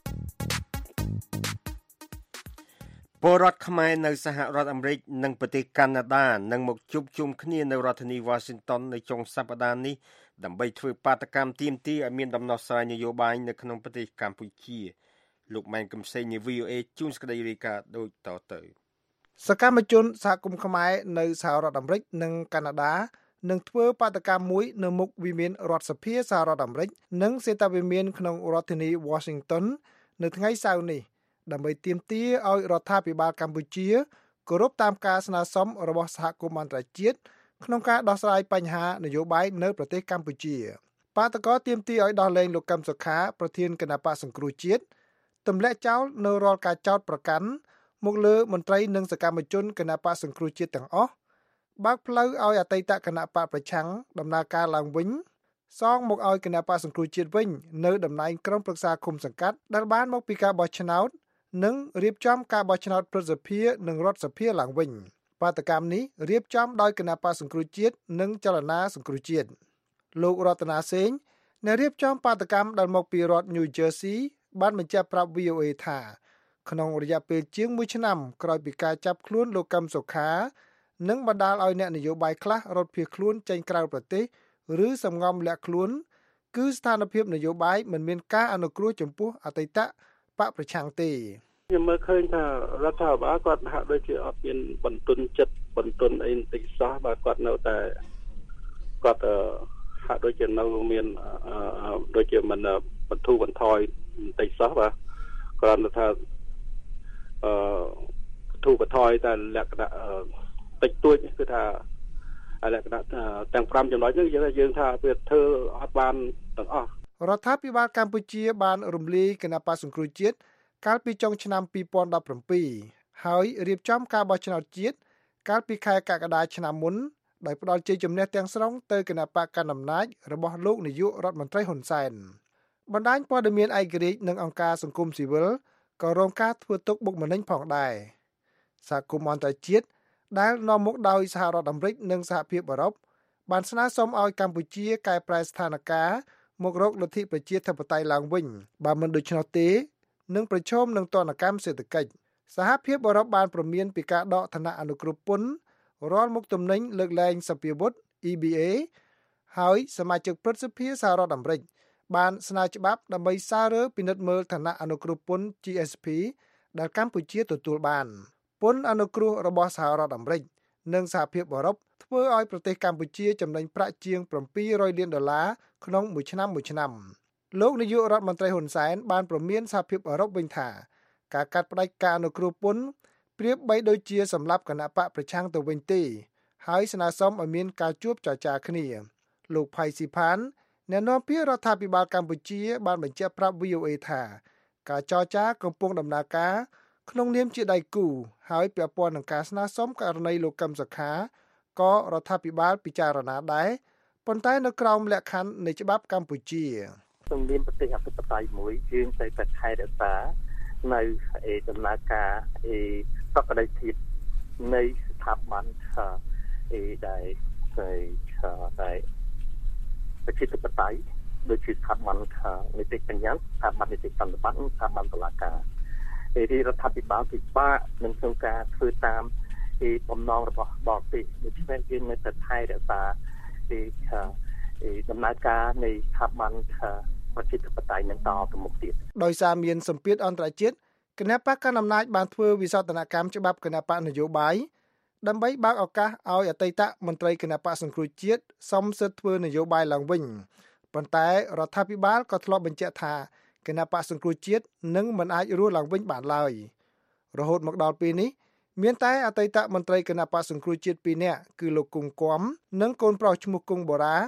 ពលរដ្ឋខ្មែរនៅសហរដ្ឋអាមេរិកនិងប្រទេសកាណាដានឹងមកជួបជុំគ្នានៅរដ្ឋធានី Washington នៅចុងសប្តាហ៍នេះដើម្បីធ្វើបាតកម្មទាមទារឲ្យមានដំណោះស្រាយនយោបាយនៅក្នុងប្រទេសកម្ពុជាលោកម៉ែនកំសែងនៃ វី អូ អេ ជួនសេចក្តីរាយការណ៍ដូចតទៅសកម្មជនសហគមន៍ខ្មែរនៅសហរដ្ឋអាមេរិកនិងកាណាដានឹងធ្វើបាតកម្មមួយនៅមុខវិមានរដ្ឋសភាសហរដ្ឋអាមេរិកនិងសេតវិមានក្នុងរដ្ឋធានី Washington នៅថ្ងៃសៅរ៍នេះដើម្បីទាមទារឲ្យរដ្ឋាភិបាលកម្ពុជាគោរពតាមការស្នើសុំរបស់សហគមន៍អន្តរជាតិក្នុងការដោះស្រាយបញ្ហានយោបាយនៅប្រទេសកម្ពុជាបាតកោទាមទារឲ្យដោះលែងលោកកឹមសុខាប្រធានគណៈបកសង្គ្រោះជាតិទម្លាក់ចោលនៅរាល់ការចោទប្រកាន់មកលើមន្ត្រីនិងសកម្មជនគណៈបកសង្គ្រោះជាតិទាំងអស់បើកផ្លូវឲ្យអតីតគណៈបកប្រឆាំងដំណើរការឡើងវិញសងមកឲ្យគណៈបកសង្គ្រោះជាតិវិញនៅតំណែងក្រុមប្រឹក្សាឃុំសង្កាត់ដែលបានមកពីការបោះឆ្នោតនិងរៀបចំការបោះឆ្នោតប្រសិទ្ធភាពនិងរដ្ឋសភាឡើងវិញបាតកម្មនេះរៀបចំដោយគណៈបកសង្គ្រោះជាតិនិងចលនាសង្គ្រោះជាតិលោករតនាសេងអ្នករៀបចំបាតកម្មដែលមកពីរដ្ឋ New Jersey បានបញ្ជាក់ប្រាប់ វី អូ អេ ថាក្នុងរយៈពេលជាងមួយឆ្នាំក្រោយពីការចាប់ខ្លួនលោកកឹមសុខានិងបណ្ដាលឲ្យអ្នកនយោបាយខ្លះរត់ភៀសខ្លួនចេញក្រៅប្រទេសឬសំងំលាក់ខ្លួនគឺស្ថានភាពនយោបាយមិនមានការអនុគ្រោះចំពោះអតីតបកប្រឆាំងទេខ្ញុំមើលឃើញថារដ្ឋាភិបាលគាត់ហាក់ដូចជាអត់មានបន្ទន់ចិត្តបន្ទន់អីបន្តិចសោះបាទគាត់នៅតែគាត់ហាក់ដូចជានៅមានដូចជាមិនបន្ធូរបន្ថយបន្តិចសោះបាទគ្រាន់តែថាអឺបន្ធូរបន្ថយតែលក្ខណៈតិចតួចគឺថាលក្ខណៈទាំងfiveចំណុចហ្នឹងយើងយើងថាវាធ្វើអត់បានទាំងអស់រដ្ឋាភិបាលកម្ពុជាបានរំលាយគណៈបក្សសង្គ្រោះជាតិកាលពីចុងឆ្នាំtwo thousand seventeenហើយរៀបចំការបោះឆ្នោតជាតិកាលពីខែកក្កដាឆ្នាំមុនដោយផ្ដល់ជ័យជំនះទាំងស្រុងទៅគណៈបកកណ្ដាលអំណាចរបស់លោកនាយករដ្ឋមន្ត្រីហ៊ុនសែនបណ្ដាញព័ត៌មានឯករាជ្យនិងអង្គការសង្គមស៊ីវិលក៏រងការធ្វើទុកបុកម្នេញផងដែរសហគមន៍អន្តរជាតិដែលនាំមុខដោយសហរដ្ឋអាមេរិកនិងសហភាពអឺរ៉ុបបានស្នើសុំឲ្យកម្ពុជាកែប្រែស្ថានភាពមករកលទ្ធិប្រជាធិបតេយ្យឡើងវិញបើមិនដូច្នោះទេនឹងប្រឈមនឹងទណ្ឌកម្មសេដ្ឋកិច្ចសហភាពអឺរ៉ុបបានព្រមានពីការដកឋានៈអនុគ្រោះពន្ធរាល់មុខទំនិញលើកលែងសព្វាវុធ អ៊ី ប៊ី អេ ហើយសមាជិកព្រឹទ្ធសភាសហរដ្ឋអាមេរិកបានស្នើច្បាប់ដើម្បីសាររើពិនិត្យមើលឋានៈអនុគ្រោះពន្ធ ជី អេស ភី ដែលកម្ពុជាទទួលបានពន្ធអនុគ្រោះរបស់សហរដ្ឋអាមេរិកនិងសហភាពអឺរ៉ុបធ្វើឲ្យប្រទេសកម្ពុជាចំណេញប្រាក់ជាងseven hundredលានដុល្លារក្នុងមួយឆ្នាំមួយឆ្នាំលោកនាយករដ្ឋមន្ត្រីហ៊ុនសែនបានព្រមានសហភាពអឺរ៉ុបវិញថាការកាត់ផ្តាច់ការអនុគ្រោះពន្ធប្រៀបបីដូចជាសម្លាប់គណៈបកប្រឆាំងទៅវិញទេហើយស្នើសុំឲ្យមានការជួបចរចាគ្នាលោកផៃស៊ីផានអ្នកនាំពាក្យរដ្ឋាភិបាលកម្ពុជាបានបញ្ជាក់ប្រាប់ វី អូ អេ ថាការចរចាកំពុងដំណើរការក្នុងនាមជាដៃគូហើយពាក់ព័ន្ធនឹងការស្នើសុំករណីលោកកឹមសុខាក៏រដ្ឋាភិបាលពិចារណាដែរប៉ុន្តែនៅក្រោមលក្ខខណ្ឌនៃច្បាប់កម្ពុជាក្នុងនាមប្រទេសអធិបតេយ្យមួយយើងត្រូវតែថែរក្សានៅដំណើរការសុខភាពនៃស្ថាប័នដែលដែលប្រជាធិបតេយ្យដូចជាស្ថាប័ននីតិបញ្ញត្តិស្ថាប័ននីតិសន្តិបត្តិស្ថាប័នតុលាការរាជរដ្ឋាភិបាលពិបាកនឹងក្នុងការធ្វើតាមបំណងរបស់បរទេសដូច្នេះយើងនៅតែថែរក្សាដំណើរការនៃស្ថាប័នប្រជាធិបតេយ្យនឹងតទៅមុខទៀតដោយសារមានសម្ពាធអន្តរជាតិគណៈបកកណ្ដាលអំណាចបានធ្វើវិសោធនកម្មច្បាប់គណៈបកនយោបាយដើម្បីបើកឱកាសឲ្យអតីតមន្ត្រីគណៈបកសង្គ្រោះជាតិសមសិទ្ធិធ្វើនយោបាយឡើងវិញប៉ុន្តែរដ្ឋាភិបាលក៏ធ្លាប់បញ្ជាក់ថាគណៈបកសង្គ្រោះជាតិនឹងមិនអាចរស់ឡើងវិញបានឡើយរហូតមកដល់ពេលនេះមានតែអតីតមន្ត្រីគណៈបកសង្គ្រោះជាតិពីរនាក់គឺលោកគង់គំនិងកូនប្រុសឈ្មោះគង់បូរ៉ា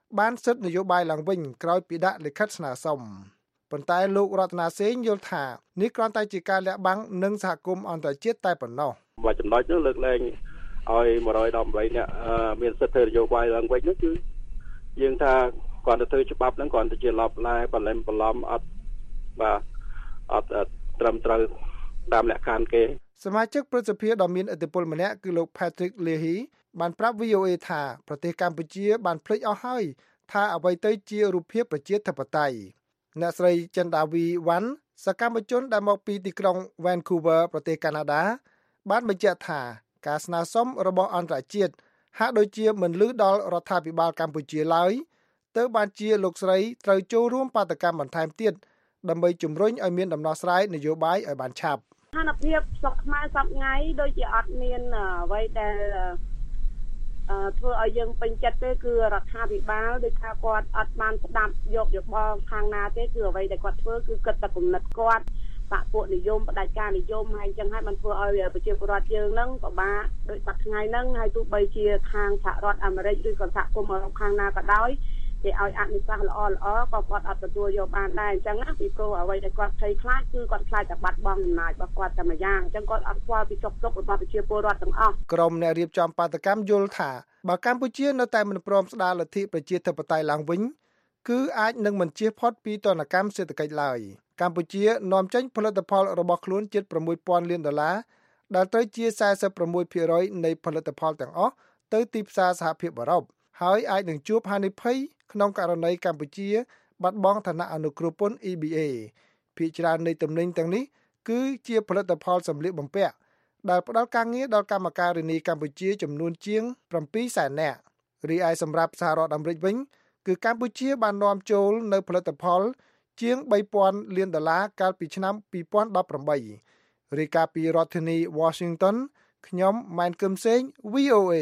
បានសិទ្ធិនយោបាយឡើងវិញក្រោយពីដាក់លិខិតស្នើសុំប៉ុន្តែលោករតនាសេងយល់ថានេះគ្រាន់តែជាការលាក់បាំងនឹងសហគមន៍អន្តរជាតិតែប៉ុណ្ណោះមួយចំណុចនោះលើកលែងឲ្យone hundred eighteenនាក់មានសិទ្ធិធ្វើនយោបាយឡើងវិញនោះគឺយើងថាគាត់ទៅធ្វើច្បាប់ហ្នឹងគាត់ទៅជាឡប់ឡែបលែមបឡំអត់បាទអត់ត្រឹមត្រូវតាមលក្ខខណ្ឌគេសមាជិកប្រសិទ្ធភាពដ៏មានឥទ្ធិពលម្នាក់គឺលោក Patrick Leahy បានប្រាប់ V O A ថាប្រទេសកម្ពុជាបានភ្លេចអស់ហើយថាអ្វីទៅជារូបភាពប្រជាធិបតេយ្យអ្នកស្រីចិនដាវីវ៉ាន់សកម្មជនដែលមកពីទីក្រុង Vancouver ប្រទេសកាណាដាបានបញ្ជាក់ថាការស្នើសុំរបស់អន្តរជាតិហាក់ដូចជាមិនលឺដល់រដ្ឋាភិបាលកម្ពុជាឡើយទើបបានជាលោកស្រីត្រូវចូលរួមបាតកម្មបន្ថែមទៀតដើម្បីជំរុញឲ្យមានដំណោះស្រាយនយោបាយឲ្យបានឆាប់ស្ថានភាពស្រុកខ្មែរសប្តាហ៍ថ្ងៃដូចជាអត់មានអ្វីដែលធ្វើឲ្យយើងពេញចិត្តទេគឺរដ្ឋាភិបាលដោយថាគាត់អត់បានស្ដាប់យកយោបល់ខាងណាទេគឺអ្វីដែលគាត់ធ្វើគឺគិតតែគំនិតគាត់បាក់ពួកនិយមផ្ដាច់ការនិយមហើយអញ្ចឹងហើយបានធ្វើឲ្យប្រជាពលរដ្ឋយើងហ្នឹងពិបាកដោយបាត់ថ្ងៃហ្នឹងហើយទោះបីជាខាងសហរដ្ឋអាមេរិកឬក៏សហគមន៍អឺរ៉ុបខាងណាក៏ដោយគេឲ្យអនុសាសន៍ល្អល្អក៏គាត់អត់ទទួលយកបានដែរអញ្ចឹងណាពីព្រោះអ្វីដែលគាត់ភ័យខ្លាចគឺគាត់ខ្លាចតែបាត់បង់អំណាចរបស់គាត់តែម្យ៉ាងអញ្ចឹងគាត់អត់ស្គាល់ពីសុខទុក្ខរបស់ប្រជាពលរដ្ឋទាំងអស់ក្រុមអ្នករៀបចំបាតកម្មយល់ថាបើកម្ពុជានៅតែមិនព្រមស្ដារលទ្ធិប្រជាធិបតេយ្យឡើងវិញគឺអាចនឹងមិនជៀសផុតពីទណ្ឌកម្មសេដ្ឋកិច្ចឡើយកម្ពុជានាំចេញផលិតផលរបស់ខ្លួនជិតsix thousandលានដុល្លារដែលទៅជាforty-six percent នៃផលិតផលទាំងអស់ទៅទីផ្សារសហភាពអឺរ៉ុបហើយអាចនឹងជួបហានិភ័យក្នុងករណីកម្ពុជាបាត់បង់ឋានៈអនុគ្រោះពន្ធ E B A ភាគច្រើននៃទំនិញទាំងនេះគឺជាផលិតផលសម្លៀកបំពាក់ដែលផ្ដល់ការងារដល់កម្មការិនីកម្ពុជាចំនួនជាងsevenសែននាក់រីឯសម្រាប់សហរដ្ឋអាមេរិកវិញគឺកម្ពុជាបាននាំចូលនៅផលិតផលជាងthree thousandលានដុល្លារកាលពីឆ្នាំtwenty eighteenរាយការណ៍ពីរដ្ឋធានី Washington ខ្ញុំម៉ែនគឹមសេង V O A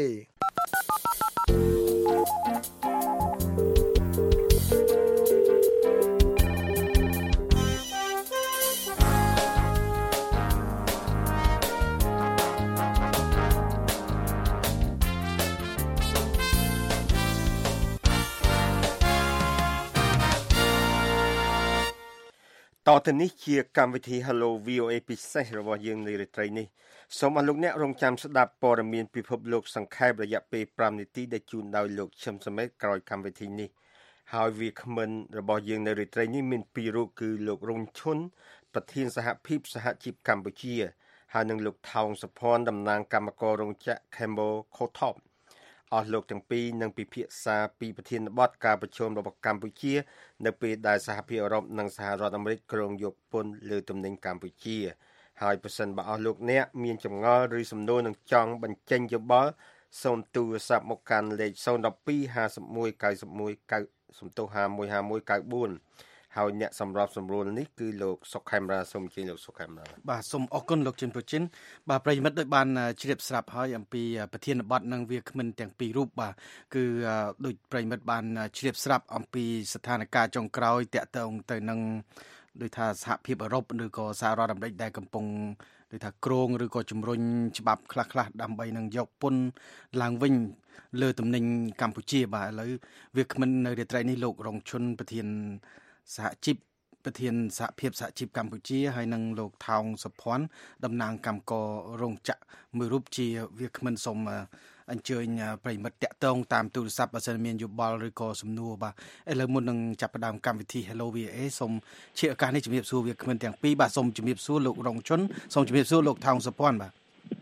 តទៅនេះជាកម្មវិធី Hello V O A ពិសេសរបស់យើងនារីត្រីនេះសូមអរលោកអ្នករងចាំស្ដាប់ព័ត៌មានពិភពលោកសង្ខេបរយៈពេលfiveនាទីដែលជូនដោយលោកឈឹមសមេតក្រោយកម្មវិធីនេះហើយវាគ្មិនរបស់យើងនារីត្រីនេះមានពីររូបគឺលោករុញឈុនប្រធានសហភាពសហជីពកម្ពុជាហើយនិងលោកថោងសុភ័ណ្ឌតំណាងគណៈកម្មការរោងចក្រ Campbell Cotop អស់លោកទាំងពីរនឹងពិភាក្សាពីប្រធានបទការប្រជុំរបស់កម្ពុជានៅពេលដែលសហភាពអឺរ៉ុបនិងសហរដ្ឋអាមេរិកគ្រោងយកពន្ធលើទំនិញកម្ពុជាហើយប្រសិនបើអស់លោកអ្នកមានចម្ងល់ឬសំណួរនឹងចង់បញ្ចេញយោបល់សូមទូរស័ព្ទមកកាន់លេខzero one two five one nine oneសំទោសfive one five one nine fourហើយអ្នកសម្របសម្រួលនេះគឺលោកសុកខេមរាសូមជម្រាបលោកសុកខេមរាបាទសូមអរគុណលោកជំនប្រជិនបាទប្រិយមិត្តដោយបានជ្រាបស្រាប់ហើយអំពីប្រធានបទនិងវាគ្មិនទាំងពីររូបបាទគឺដោយប្រិយមិត្តបានជ្រាបស្រាប់អំពីស្ថានភាពចុងក្រោយតាក់ទងទៅនឹងដោយថាសហភាពអឺរ៉ុបឬក៏សហរដ្ឋអាមេរិកដែលកំពុងដោយថាក្រងឬក៏ជំរុញច្បាប់ខ្លះៗដើម្បីនឹងយកពន្ធឡើងវិញលើទំនិញកម្ពុជាបាទឥឡូវវាគ្មិននៅរាត្រីនេះលោករងឈុនប្រធានសហជីពប្រធានសហភាពសហជីពកម្ពុជាហើយនិងលោកថោងសុភ័ណ្ឌតំណាងកម្មកររោងចក្រមួយរូបជាវាគ្មិនសូមអញ្ជើញប្រិមិត្តតាក់ទងតាមទូរស័ព្ទបើសិនមានយោបល់ឬក៏សំណួរបាទឥឡូវមុននឹងចាប់ផ្ដើមកម្មវិធី Hello V O A សូមជាឱកាសនេះជំរាបសួរវាគ្មិនទាំងពីរបាទសូមជំរាបសួរលោករងឈុនសូមជំរាបសួរលោកថោងសុភ័ណ្ឌបាទ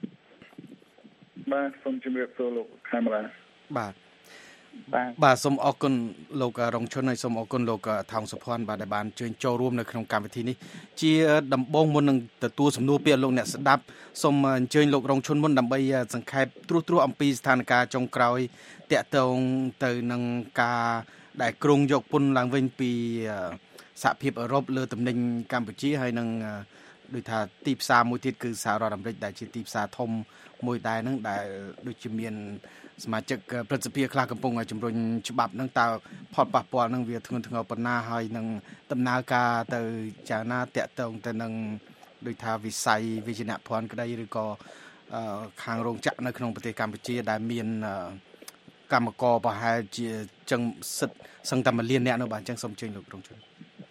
បាទសូមជំរាបសួរលោកខេមរាបាទបាទបាទសូមអរគុណលោករងឈុនហើយសូមអរគុណលោកថោងសុភ័ណ្ឌបាទដែលបានជើញចូលរួមនៅក្នុងកម្មវិធីនេះជាដំបូងមុននឹងទទួលសំណួរពីលោកអ្នកស្ដាប់សូមអញ្ជើញលោករងឈុនមុនដើម្បីសង្ខេបត្រួសត្រាសអំពីស្ថានភាពចុងក្រោយតាក់ទងទៅនឹងការដែលគ្រោងយកពន្ធឡើងវិញពីសហភាពអឺរ៉ុបលើទំនិញកម្ពុជាហើយនឹងដូចថាទីផ្សារមួយទៀតគឺសហរដ្ឋអាមេរិកដែលជាទីផ្សារធំមួយដែរហ្នឹងដែលដូចជាមានសមាជិកព្រឹទ្ធសភាខ្លះកំពុងជំរុញច្បាប់ហ្នឹងតើផលប៉ះពាល់ហ្នឹងវាធ្ងន់ធ្ងរប៉ុណ្ណាហើយនឹងដំណើរការទៅចាណាតាក់ទងទៅនឹងដូចថាវិស័យវិជ្ជាភ័ណ្ឌក្តីឬក៏ខាងរោងចក្រនៅក្នុងប្រទេសកម្ពុជាដែលមានកម្មករប្រហែលជាចឹងសិតសឹងតែមួយលានអ្នកនោះបាទអញ្ចឹងសូមអញ្ជើញលោករងជន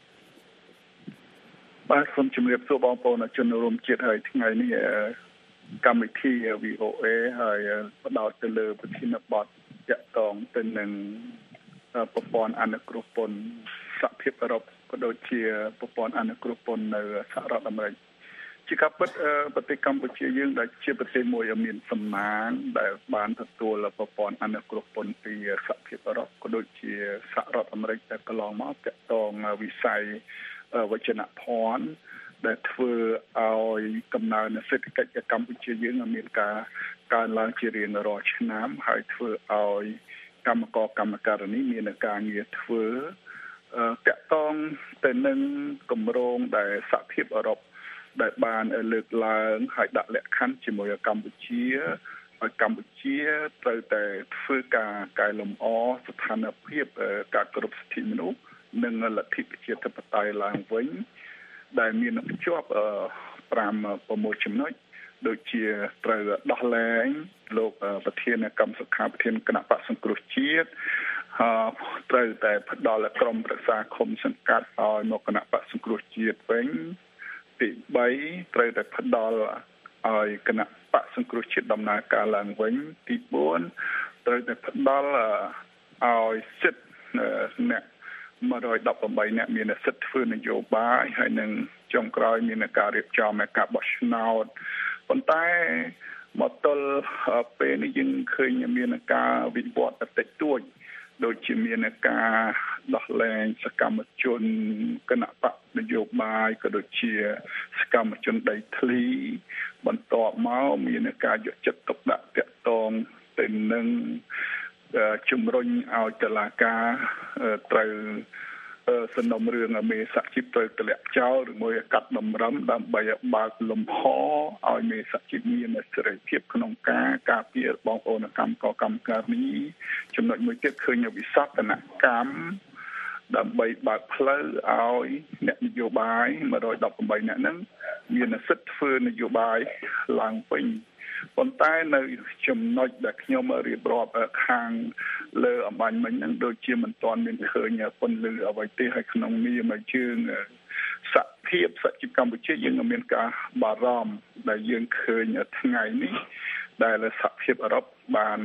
បាទសូមជម្រាបសួរបងប្អូនជនរួមជាតិហើយថ្ងៃនេះកម្មវិធី វី អូ អេ ហើយផ្ដោតទៅលើប្រធានបទទាក់ទងទៅនឹងប្រព័ន្ធអនុគ្រោះពន្ធសហភាពអឺរ៉ុបក៏ដូចជាប្រព័ន្ធអនុគ្រោះពន្ធនៅសហរដ្ឋអាមេរិកជាការពិតប្រទេសកម្ពុជាយើងដែលជាប្រទេសមួយមានសំណាងដែលបានទទួលប្រព័ន្ធអនុគ្រោះពន្ធពីសហភាពអឺរ៉ុបក៏ដូចជាសហរដ្ឋអាមេរិកដែលកន្លងមកទាក់ទងវិស័យវិជ្ជាភ័ណ្ឌដែលធ្វើឲ្យកំណើនសេដ្ឋកិច្ចកម្ពុជាយើងមានការកើនឡើងជារៀងរាល់ឆ្នាំហើយធ្វើឲ្យកម្មករកម្មការិនីមានការងារធ្វើតាក់ទងទៅនឹងគម្រោងដែលសហភាពអឺរ៉ុបដែលបានលើកឡើងហើយដាក់លក្ខខណ្ឌជាមួយកម្ពុជាឲ្យកម្ពុជាត្រូវតែធ្វើការកែលម្អស្ថានភាពការគោរពសិទ្ធិមនុស្សនិងលទ្ធិប្រជាធិបតេយ្យឡើងវិញដែលមានបញ្ជាប់ប្រាំប្រមូលចំណុចដូចជាត្រូវដោះលែងលោកប្រធានកម្មសុខាប្រធានគណៈបក្សសង្គ្រោះជាតិហើយត្រូវតែផ្ដល់ក្រុមប្រឹក្សាឃុំសង្កាត់ឲ្យមកគណៈបក្សសង្គ្រោះជាតិវិញទីបីត្រូវតែផ្ដល់ឲ្យគណៈបក្សសង្គ្រោះជាតិដំណើរការឡើងវិញទីបួនត្រូវតែផ្ដល់ឲ្យសិទ្ធិអ្នកមួយរយដប់ប្រាំបីអ្នកមានសិទ្ធិធ្វើនយោបាយហើយនឹងចុងក្រោយមានការរៀបចំការបោះឆ្នោតប៉ុន្តែមកទល់ពេលនេះយើងឃើញមានការវិវត្តតិចតួចដូចជាមានការដោះលែងសកម្មជនគណៈបកនយោបាយក៏ដូចជាសកម្មជនដីធ្លីបន្ទាប់មកមានការយកចិត្តទុកដាក់តាក់ទងទៅនឹងជំរុញឲ្យតុលាការត្រូវសំណុំរឿងមេសហជីពត្រូវតម្លាក់ចោលឬមួយកាត់តម្រឹមដើម្បីបើកលំហឲ្យមេសហជីពមានសេរីភាពក្នុងការការពារបងប្អូនកម្មករកម្មការិនីចំណុចមួយទៀតឃើញវិសោធនកម្មដើម្បីបើកផ្លូវឲ្យអ្នកនយោបាយមួយរយដប់ប្រាំបីអ្នកហ្នឹងមានសិទ្ធិធ្វើនយោបាយឡើងវិញប៉ុន្តែនៅចំណុចដែលខ្ញុំរៀបរាប់ខាងលើអំបញ្ញមិញហ្នឹងដូចជាមិនទាន់មានឃើញពន្លឺអ្វីទេហើយក្នុងនាមយើងសហភាពសហជីពកម្ពុជាយើងមានការបារម្ភដែលយើងឃើញថ្ងៃនេះដែលសហភាពអឺរ៉ុបបាន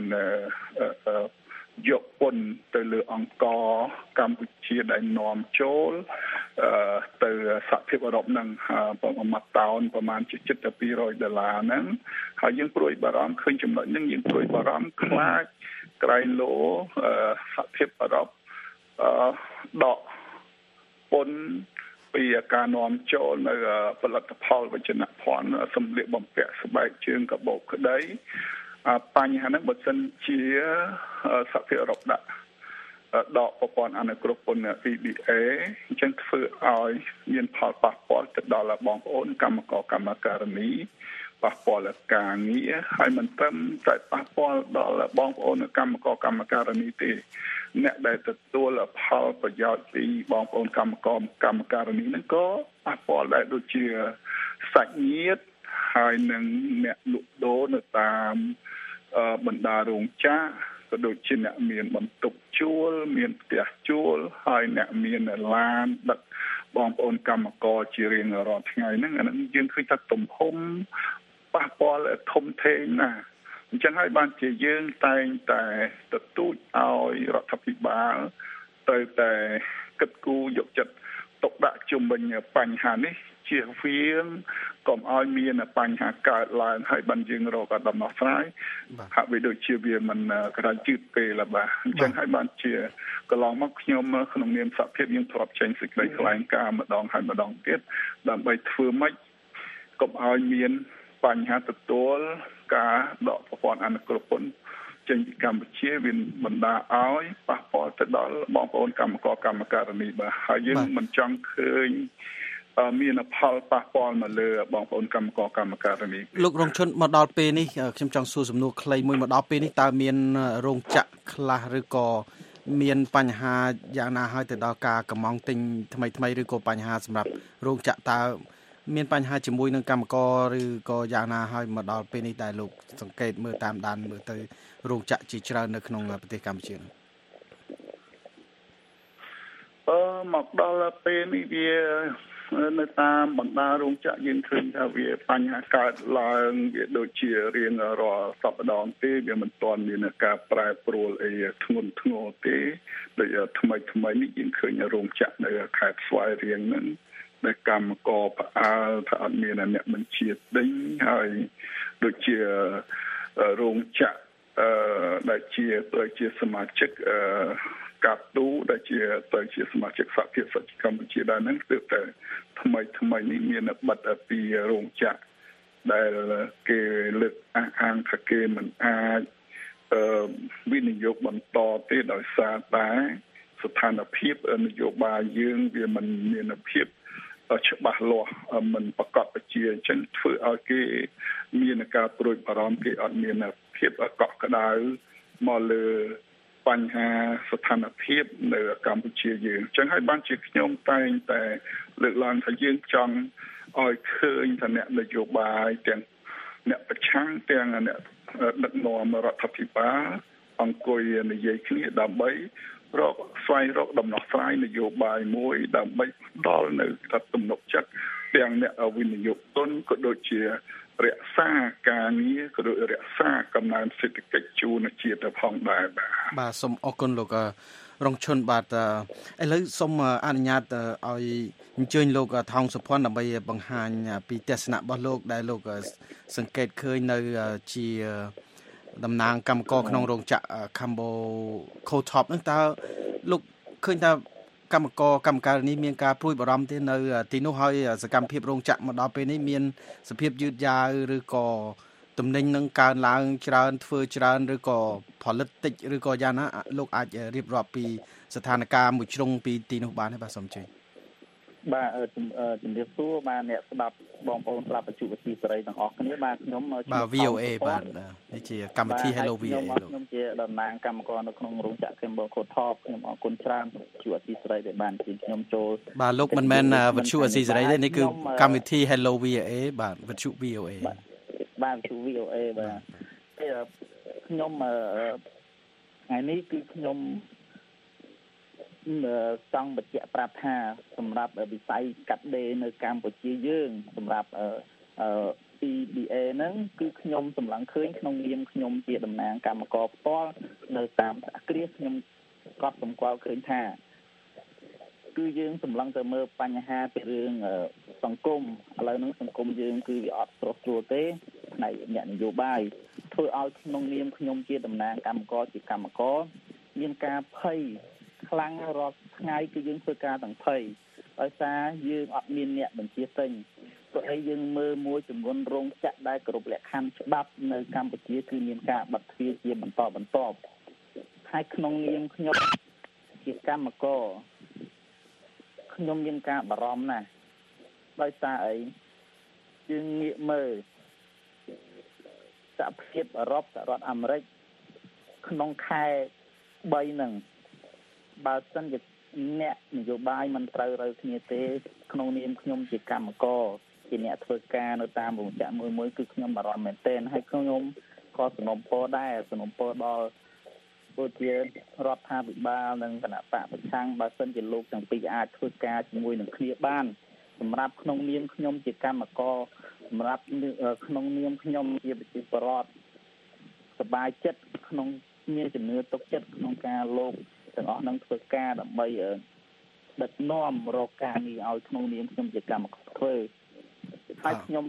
យកពន្ធទៅលើអង្គរកម្ពុជាដែលនាំចូលទៅសហភាពអឺរ៉ុបហ្នឹងប្រមាណតោនប្រមាណជាជិតតែពីរយដុល្លារហ្នឹងហើយយើងព្រួយបារម្ភឃើញចំណុចហ្នឹងយើងព្រួយបារម្ភខ្លាចក្រៃលោសហភាពអឺរ៉ុបដកពន្ធពីការនាំចូលនៅផលិតផលវិជ្ជាភ័ណ្ឌសម្លៀកបំពាក់ស្បែកជើងកាបូបក្តីបញ្ហាហ្នឹងបើសិនជាសហភាពអឺរ៉ុបដាក់ដកប្រព័ន្ធអនុគ្រោះពន្ធ វី ប៊ី អេ អញ្ចឹងធ្វើឲ្យមានផលប៉ះពាល់ទៅដល់បងប្អូនកម្មករកម្មការិនីប៉ះពាល់ដល់ការងារហើយមិនត្រឹមតែប៉ះពាល់ដល់បងប្អូនកម្មករកម្មការិនីទេអ្នកដែលទទួលផលប្រយោជន៍ពីបងប្អូនកម្មករកម្មការិនីហ្នឹងក៏ប៉ះពាល់ដែរដូចជាសាច់ញាតិហើយនឹងអ្នកលក់ដូរនៅតាមបណ្ដារោងចក្រក៏ដូចជាអ្នកមានបន្ទប់ជួលមានផ្ទះជួលហើយអ្នកមានឡានដឹកបងប្អូនកម្មករជារៀងរាល់ថ្ងៃហ្នឹងអាហ្នឹងយើងឃើញថាទំហំប៉ះពាល់ធំធេងណាស់អញ្ចឹងហើយបានជាយើងតែងតែទទូចឲ្យរដ្ឋាភិបាលត្រូវតែគិតគូរយកចិត្តទុកដាក់ជុំវិញបញ្ហានេះជៀសវាងកុំឲ្យមានបញ្ហាកើតឡើងហើយបានយើងរកដំណោះស្រាយហាក់បីដូចជាវាមិនក្រាញ់ជឿពេលបាទអញ្ចឹងហើយបានជាកន្លងមកខ្ញុំក្នុងនាមសហភាពយើងធ្លាប់ចេញសេចក្តីថ្លែងការណ៍ម្ដងហើយម្ដងទៀតដើម្បីធ្វើម៉េចកុំឲ្យមានបញ្ហាទទួលការដកប្រព័ន្ធអនុគ្រោះពន្ធចេញពីកម្ពុជាវាបណ្ដាឲ្យប៉ះពាល់ទៅដល់បងប្អូនកម្មករកម្មការិនីបាទហើយយើងមិនចង់ឃើញមានផលប៉ះពាល់មកលើបងប្អូនកម្មករកម្មការិនីលោករងជនមកដល់ពេលនេះខ្ញុំចង់សួរសំណួរខ្លីមួយមកដល់ពេលនេះតើមានរោងចក្រខ្លះឬក៏មានបញ្ហាយ៉ាងណាហើយទៅដល់ការកម្មង់ទិញថ្មីថ្មីឬក៏បញ្ហាសម្រាប់រោងចក្រតើមានបញ្ហាជាមួយនឹងកម្មករឬក៏យ៉ាងណាហើយមកដល់ពេលនេះដែលលោកសង្កេតមើលតាមដានមើលទៅរោងចក្រជាច្រើននៅក្នុងប្រទេសកម្ពុជាអឺមកដល់ពេលនេះវានៅតាមបណ្ដារោងចក្រយើងឃើញថាវាបញ្ហាកើតឡើងវាដូចជារៀងរាល់សប្តាហ៍ទេវាមិនទាន់មានការប្រែប្រួលអីធ្ងន់ធ្ងរទេដូចថ្មីថ្មីនេះយើងឃើញរោងចក្រនៅខេត្តស្វាយរៀងហ្នឹងដែលកម្មករផ្អើលថាអត់មានអ្នកបញ្ជាទិញហើយដូចជារោងចក្រអឺដែលជាទៅជាសមាជិកអឺកាត់ទូដែលជាទៅជាសមាជិកសហភាពសិទ្ធិកម្ពុជាដែរហ្នឹងគឺតែថ្មីថ្មីនេះមានប័ណ្ណពីរោងចក្រដែលគេលើកអះអាងថាគេមិនអាចអឺវិនិយោគបន្តទេដោយសារតែស្ថានភាពនយោបាយយើងវាមិនមានភាពច្បាស់លាស់មិនប្រកបប្រជាអញ្ចឹងធ្វើឲ្យគេមានការព្រួយបារម្ភគេអត់មានភាពកក់ក្ដៅមកលើបញ្ហាស្ថានភាពនៅកម្ពុជាយើងអញ្ចឹងហើយបានជាខ្ញុំតែងតែលើកឡើងថាយើងចង់ឲ្យឃើញថាអ្នកនយោបាយទាំងអ្នកប្រឆាំងទាំងអ្នកដឹកនាំរដ្ឋាភិបាលអង្គុយនិយាយគ្នាដើម្បីរកស្វែងរកដំណោះស្រាយនយោបាយមួយដើម្បីដល់នៅទំនុកចិត្តទាំងអ្នកវិនិយោគទុនក៏ដូចជារក្សាការងារក៏ដូចរក្សាកំណើនសេដ្ឋកិច្ចជូនជាតិផងដែរបាទបាទសូមអរគុណលោករងឈុនបាទឥឡូវសូមអនុញ្ញាតឲ្យអញ្ជើញលោកថោងសុភ័ណ្ឌដើម្បីបង្ហាញពីទស្សនៈរបស់លោកដែលលោកសង្កេតឃើញនៅជាតំណាងកម្មករក្នុងរោងចក្រ Cambo Co-top ហ្នឹងតើលោកឃើញថាកម្មករកម្មការនេះមានការព្រួយបារម្ភទេនៅទីនោះហើយសកម្មភាពរោងចក្រមកដល់ពេលនេះមានសភាពយឺតយ៉ាវឬក៏ទំនិញនឹងកើនឡើងច្រើនធ្វើច្រើនឬក៏ផលិតតិចឬក៏យ៉ាងណាលោកអាចរៀបរាប់ពីស្ថានភាពមួយជ្រុងពីទីនោះបានទេបាទសូមអញ្ជើញបាទជំរាបសួរបាទអ្នកស្ដាប់បងប្អូនស្ដាប់បច្ចុប្បន្នសេរីទាំងអស់គ្នាបាទខ្ញុំបាទ វី អូ អេ បាទនេះជាកម្មវិធី Hello វី អូ អេ លោកខ្ញុំជាតំណាងកម្មករនៅក្នុងរោងចក្រ Cambo Co-top ខ្ញុំអរគុណច្រើនបច្ចុប្បន្នសេរីដែលបានជិះខ្ញុំចូលបាទលោកមិនមែនវិទ្យុអស៊ីសេរីទេនេះគឺកម្មវិធី Hello វី អូ អេ បាទវិទ្យុ វី អូ អេបាទវិទ្យុ វី អូ អេ បាទខ្ញុំថ្ងៃនេះគឺខ្ញុំចង់បញ្ជាក់ប្រាប់ថាសម្រាប់វិស័យកាត់ដេរនៅកម្ពុជាយើងសម្រាប់អឺ ពី ប៊ី អេ ហ្នឹងគឺខ្ញុំសម្លឹងឃើញក្នុងនាមខ្ញុំជាតំណាងកម្មករផ្ទាល់នៅតាមសហគ្រាសខ្ញុំកត់សម្គាល់ឃើញថាគឺយើងសម្លឹងទៅមើលបញ្ហាពីរឿងសង្គមឥឡូវហ្នឹងសង្គមយើងគឺវាអត់ស្រុះស្រួលទេផ្នែកអ្នកនយោបាយធ្វើឲ្យក្នុងនាមខ្ញុំជាតំណាងកម្មករជាកម្មករមានការភ័យខ្លាំងរាល់ថ្ងៃគឺយើងធ្វើការទាំងភ័យដោយសារយើងអត់មានអ្នកបញ្ជាទិញព្រោះអីយើងមើលមួយចំនួនរោងចក្រដែលគ្រប់លក្ខខណ្ឌច្បាប់នៅកម្ពុជាគឺមានការបិទទ្វារជាបន្តបន្ទាប់ហើយក្នុងនាមខ្ញុំជាកម្មករខ្ញុំមានការបារម្ភណាស់ដោយសារអីយើងងាកមើលសហភាពអឺរ៉ុបសហរដ្ឋអាមេរិកក្នុងខែបីហ្នឹងបើសិនជាអ្នកនយោបាយមិនត្រូវរើគ្នាទេក្នុងនាមខ្ញុំជាកម្មករជាអ្នកធ្វើការនៅតាមរោងចក្រមួយមួយគឺខ្ញុំបារម្ភមែនទែនហើយខ្ញុំក៏សំណូមពរដែរសំណូមពរដល់ពលជារដ្ឋាភិបាលនិងគណៈបកប្រឆាំងបើសិនជាលោកទាំងពីរអាចធ្វើការជាមួយនឹងគ្នាបានសម្រាប់ក្នុងនាមខ្ញុំជាកម្មករសម្រាប់ក្នុងនាមខ្ញុំជាប្រជាពលរដ្ឋសប្បាយចិត្តក្នុងមានជំនឿទុកចិត្តក្នុងការលោកទាំងអស់នឹងធ្វើការដើម្បីដឹកនាំរកការងារឲ្យក្នុងនាមខ្ញុំជាកម្មករធ្វើហើយខ្ញុំ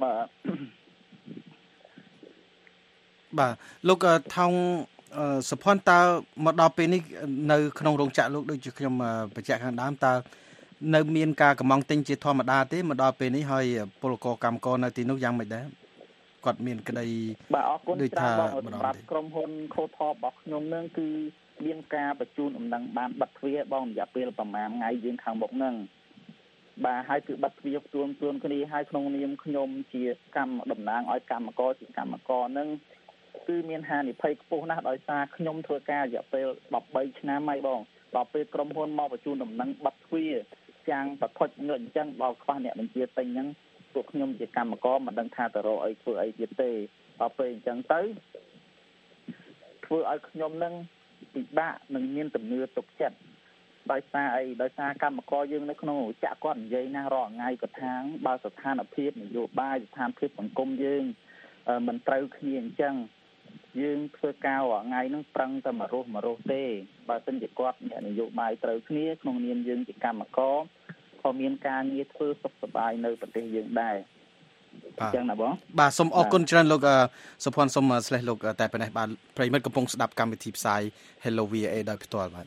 បាទលោកថោងសុភ័ណ្ឌតើមកដល់ពេលនេះនៅក្នុងរោងចក្រលោកដូចជាខ្ញុំបញ្ជាក់ខាងដើមតើនៅមានការកម្មង់ទិញជាធម្មតាទេមកដល់ពេលនេះហើយពលករកម្មករនៅទីនោះយ៉ាងម៉េចដែរគាត់មានក្តីបាទអរគុណច្រើនបងសម្រាប់ក្រុមហ៊ុន Co-top របស់ខ្ញុំនឹងគឺមានការបញ្ជូនដំណឹងបានបិទទ្វារបងរយៈពេលប្រហែលថ្ងៃយើងខាងមុខហ្នឹងបាទហើយគឺបិទទ្វារផ្ទួនផ្ទួនគ្នាហើយក្នុងនាមខ្ញុំជាកម្មតំណាងឲ្យកម្មករជាកម្មករហ្នឹងគឺមានហានិភ័យខ្ពស់ណាស់ដោយសារខ្ញុំធ្វើការរយៈពេលដប់បីឆ្នាំហើយបងដល់ពេលក្រុមហ៊ុនមកបញ្ជូនដំណឹងបិទទ្វារចាំងបឋុចងើអញ្ចឹងដល់ខ្វះអ្នកបញ្ជាទិញហ្នឹងពួកខ្ញុំជាកម្មករមិនដឹងថាទៅរកអីធ្វើអីទៀតទេដល់ពេលអញ្ចឹងទៅធ្វើឲ្យខ្ញុំនឹងពិបាកនឹងមានទំនឿទុកចិត្តដោយសារអីដោយសារកម្មករយើងនៅក្នុងរោងចក្រគាត់និយាយណារាល់ថ្ងៃគាត់ថាបើស្ថានភាពនយោបាយស្ថានភាពសង្គមយើងមិនត្រូវគ្នាអញ្ចឹងយើងធ្វើការរាល់ថ្ងៃហ្នឹងប្រឹងតែមករស់មករស់ទេបើមិនជាគាត់អ្នកនយោបាយត្រូវគ្នាក្នុងនាមយើងជាកម្មករក៏មានការងារធ្វើសុខសប្បាយនៅប្រទេសយើងដែរអញ្ចឹងណាបងបាទសូមអរគុណច្រើនលោកសុភ័ណ្ឌសូមស្លេះលោកតែប៉ុណ្ណេះបាទប្រិមិត្តកំពុងស្ដាប់កម្មវិធីផ្សាយ Hello វី អូ អេ ដោយផ្ទាល់បាទ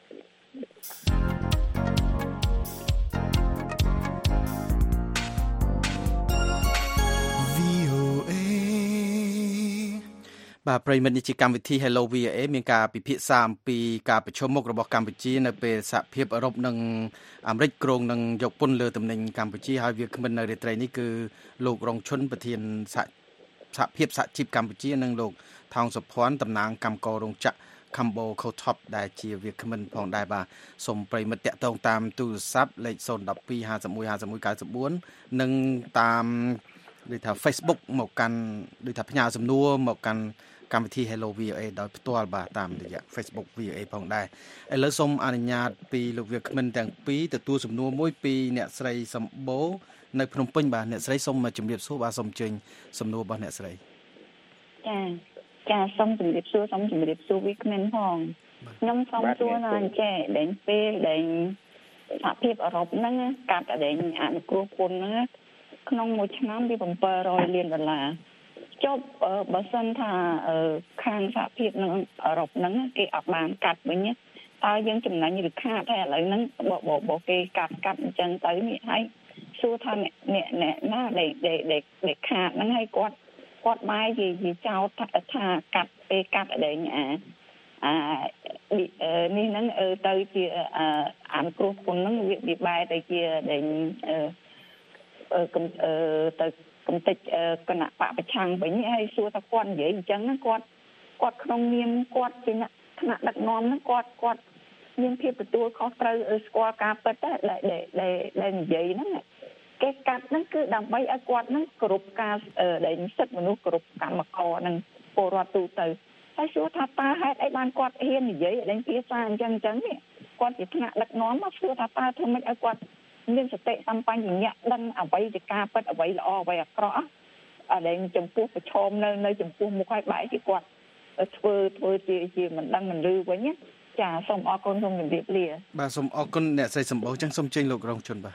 បាទប្រិមិត្តនេះជាកម្មវិធី Hello វី អូ អេ មានការពិភាក្សាអំពីការប្រជុំមុខរបស់កម្ពុជានៅពេលសហភាពអឺរ៉ុបនិងអាមេរិកគ្រោងនឹងយកពន្ធលើទំនិញកម្ពុជាហើយវាគ្មិននៅរាត្រីនេះគឺលោករងឈុនប្រធានសហភាពសហជីពកម្ពុជានិងលោកថោងសុភ័ណ្ឌតំណាងកម្មកររោងចក្រ Cambo Co-top ដែលជាវាគ្មិនផងដែរបាទសូមប្រិមិត្តតាក់ទងតាមទូរស័ព្ទលេខศูนย์ หนึ่ง สอง ห้า หนึ่ง ห้า หนึ่ง หนึ่ง เก้า สี่និងតាមដូចថា Facebook មកកាន់ដូចថាផ្ញើសំណួរមកកាន់កម្មវិធី Hello វី អូ អេ ដោយផ្ទាល់បាទតាមរយៈ Facebook វី អូ អេ ផងដែរឥឡូវសូមអនុញ្ញាតពីលោកវាគ្មិនទាំងពីរទទួលសំណួរមួយពីអ្នកស្រីសម្បូរនៅភ្នំពេញបាទអ្នកស្រីសូមជម្រាបសួរបាទសូមអញ្ជើញសំណួររបស់អ្នកស្រីចាចាសូមជម្រាបសួរសូមជម្រាបសួរវាគ្មិនផងខ្ញុំសូមសួរថាអញ្ចេះដែលពេលដែលសហភាពអឺរ៉ុបហ្នឹងកាត់ដែលអនុគ្រោះពន្ធហ្នឹងក្នុងមួយឆ្នាំវាbảy trămលានដុល្លារចុះបើសិនថាខាងសហភាពនៅអឺរ៉ុបហ្នឹងគេអត់បានកាត់វិញតើយើងចំណេញឬខាតតែឥឡូវហ្នឹងបើបើគេកាត់កាត់អញ្ចឹងទៅនេះហើយសួរថាអ្នកអ្នកណាដែលដែលខាតហ្នឹងហើយគាត់គាត់បែរជាជាចោទថាកាត់ពេលកាត់ដែលអាអានេះហ្នឹងទៅជាអានគ្រោះពន្ធហ្នឹងវាវាបែរទៅជាដែលអឺទៅកំតិចគណៈបកប្រឆាំងវិញហើយសួរថាគាត់និយាយអញ្ចឹងគាត់គាត់ក្នុងនាមគាត់ជាថ្នាក់ដឹកនាំហ្នឹងគាត់គាត់មានភាពទទួលខុសត្រូវស្គាល់ការពិតដែលដែលដែលនិយាយហ្នឹងគេកាត់ហ្នឹងគឺដើម្បីឲ្យគាត់ហ្នឹងគោរពការដែលសិទ្ធិមនុស្សគោរពកម្មករហ្នឹងពលរដ្ឋទូទៅហើយសួរថាតើហេតុអីបានគាត់ហ៊ាននិយាយឲ្យភាសាអញ្ចឹងអញ្ចឹងនេះគាត់ជាថ្នាក់ដឹកនាំមកសួរថាតើធ្វើម៉េចឲ្យគាត់មានសតិសម្បញ្ញៈដឹងអ្វីជាការពិតអ្វីល្អអ្វីអាក្រក់អដែលចំពោះប្រឈមនៅនៅចំពោះមុខឲ្យបែរជាគាត់ធ្វើធ្វើជាជាមិនដឹងមិនឮវិញចាសូមអរគុណសូមជម្រាបលាបាទសូមអរគុណអ្នកស្រីសម្បូរចឹងសូមជើញលោករងជនបាទ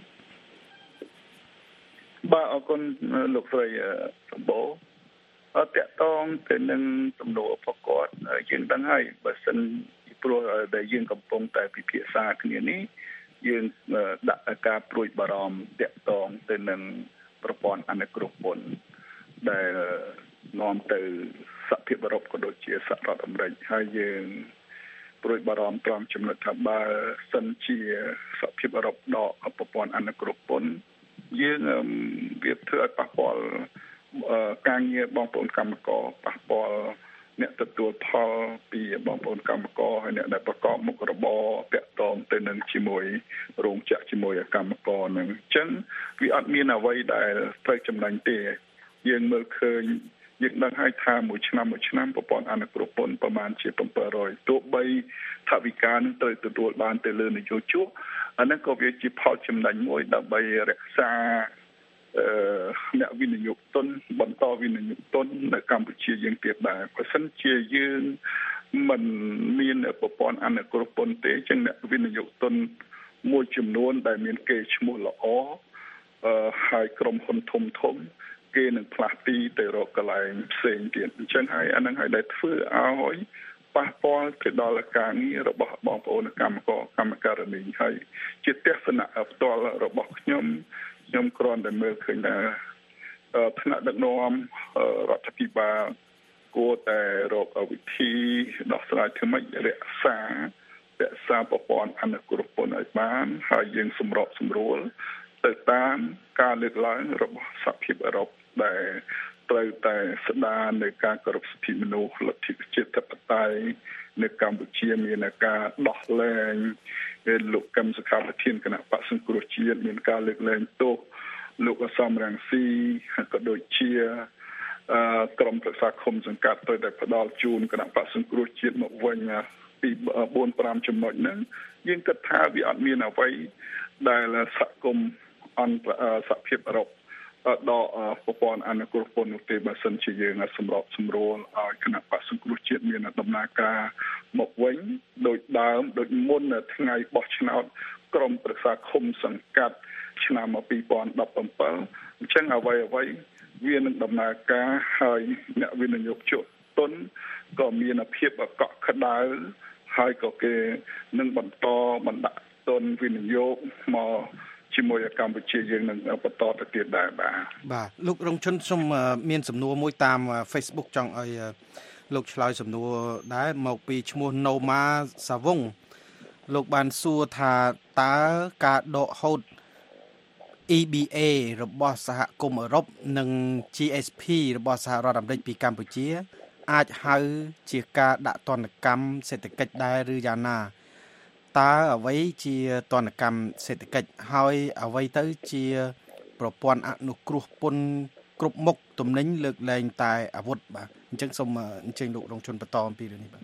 បាទអរគុណលោកស្រីសម្បូរអត់តាក់ទងទៅនឹងទំនួលប្រកបយើងដឹងហើយបើសិនព្រោះដែលយើងកំពុងតែពិភាក្សាគ្នានេះយើងដាក់ការព្រួយបារម្ភតាក់ទងទៅនឹងប្រព័ន្ធអនុគ្រោះពន្ធដែលនាំទៅសហភាពអឺរ៉ុបក៏ដូចជាសហរដ្ឋអាមេរិកហើយយើងព្រួយបារម្ភត្រង់ចំណុចថាបើសិនជាសហភាពអឺរ៉ុបដកប្រព័ន្ធអនុគ្រោះពន្ធយើងវាធ្វើឲ្យប៉ះពាល់ការងារបងប្អូនកម្មករប៉ះពាល់អ្នកទទួលផលពីបងប្អូនកម្មករហើយអ្នកដែលប្រកបមុខរបរតាក់ទងទៅនឹងជាមួយរោងចក្រជាមួយកម្មករនឹងអញ្ចឹងវាអត់មានអ្វីដែលត្រូវចំណេញទេយើងមើលឃើញយើងដឹងហើយថាមួយឆ្នាំមួយឆ្នាំប្រព័ន្ធអនុគ្រោះពន្ធប្រមាណជាbảy trămទោះបីថាវិការនឹងត្រូវទទួលបានទៅលើនយោជកអានេះក៏វាជាផលចំណេញមួយដើម្បីរក្សាអឺអ្នកវិនិយោគទុនបន្តវិនិយោគទុននៅកម្ពុជាយើងទៀតដែរបើសិនជាយើងមិនមានប្រព័ន្ធអនុគ្រោះពន្ធទេចឹងអ្នកវិនិយោគទុនមួយចំនួនដែលមានកេរ្តិ៍ឈ្មោះល្អអឺហើយក្រុមហ៊ុនធំធំគេនឹងផ្លាស់ទីទៅរកកន្លែងផ្សេងទៀតអញ្ចឹងហើយអានឹងហើយដែលធ្វើឲ្យប៉ះពាល់ទៅដល់ការងាររបស់បងប្អូនកម្មករកម្មការិនីហើយជាទស្សនៈផ្ទាល់របស់ខ្ញុំខ្ញុំគ្រាន់តែមើលឃើញថាថ្នាក់ដឹកនាំរដ្ឋាភិបាលគួរតែរកវិធីដោះស្រាយធ្វើម៉េចរក្សារក្សាប្រព័ន្ធអនុគ្រោះពន្ធឲ្យបានហើយយើងសម្របសម្រួលទៅតាមការលើកឡើងរបស់សហភាពអឺរ៉ុបដែលត្រូវតែស្ដារនៅការគោរពសិទ្ធិមនុស្សលទ្ធិប្រជាធិបតេយ្យនៅកម្ពុជាមានការដោះលែងលោកកឹមសុខាប្រធានគណៈបក្សសង្គ្រោះជាតិមានការលើកលែងទោសលោកអសមរាំងស៊ីក៏ដូចជាអឺក្រុមប្រឹក្សាឃុំសង្កាត់ត្រូវតែផ្ដល់ជូនគណៈបក្សសង្គ្រោះជាតិមកវិញពីបួន ប្រាំចំណុចហ្នឹងយើងគិតថាវាអត់មានអ្វីដែលសហគមន៍អន្តរសហភាពអឺរ៉ុបដកប្រព័ន្ធអនុគ្រោះពន្ធនោះទេបើសិនជាយើងសម្របសម្រួលឲ្យគណៈបក្សសង្គ្រោះជាតិមានដំណើរការមកវិញដោយដើមដោយមុនថ្ងៃបោះឆ្នោតក្រុមប្រឹក្សាឃុំសង្កាត់ឆ្នាំពីរពាន់ដប់ប្រាំអញ្ចឹងអ្វីអ្វីវានឹងដំណើរការហើយអ្នកវិនិយោគជក់ទុនក៏មានភាពកក់ក្ដៅហើយក៏គេនឹងបន្តបណ្ដាក់ទុនវិនិយោគមកជាមួយកម្ពុជាយើងនឹងបន្តទៅទៀតដែរបាទបាទលោករងឈុនសូមមានសំណួរមួយតាម Facebook ចង់ឲ្យលោកឆ្លើយសំណួរដែរមកពីឈ្មោះ Noma Savong លោកបានសួរថាតើការដកហូត E B A របស់សហគមន៍អឺរ៉ុបនិង G S P របស់សហរដ្ឋអាមេរិកពីកម្ពុជាអាចហៅជាការដាក់ទណ្ឌកម្មសេដ្ឋកិច្ចដែរឬយ៉ាងណាតើអ្វីជាទណ្ឌកម្មសេដ្ឋកិច្ចហើយអ្វីទៅជាប្រព័ន្ធអនុគ្រោះពន្ធគ្រប់មុខទំនិញលើកលែងតែអាវុធបាទអញ្ចឹងសូមអញ្ជើញលោករងជនបន្តអំពីរឿងនេះបាទ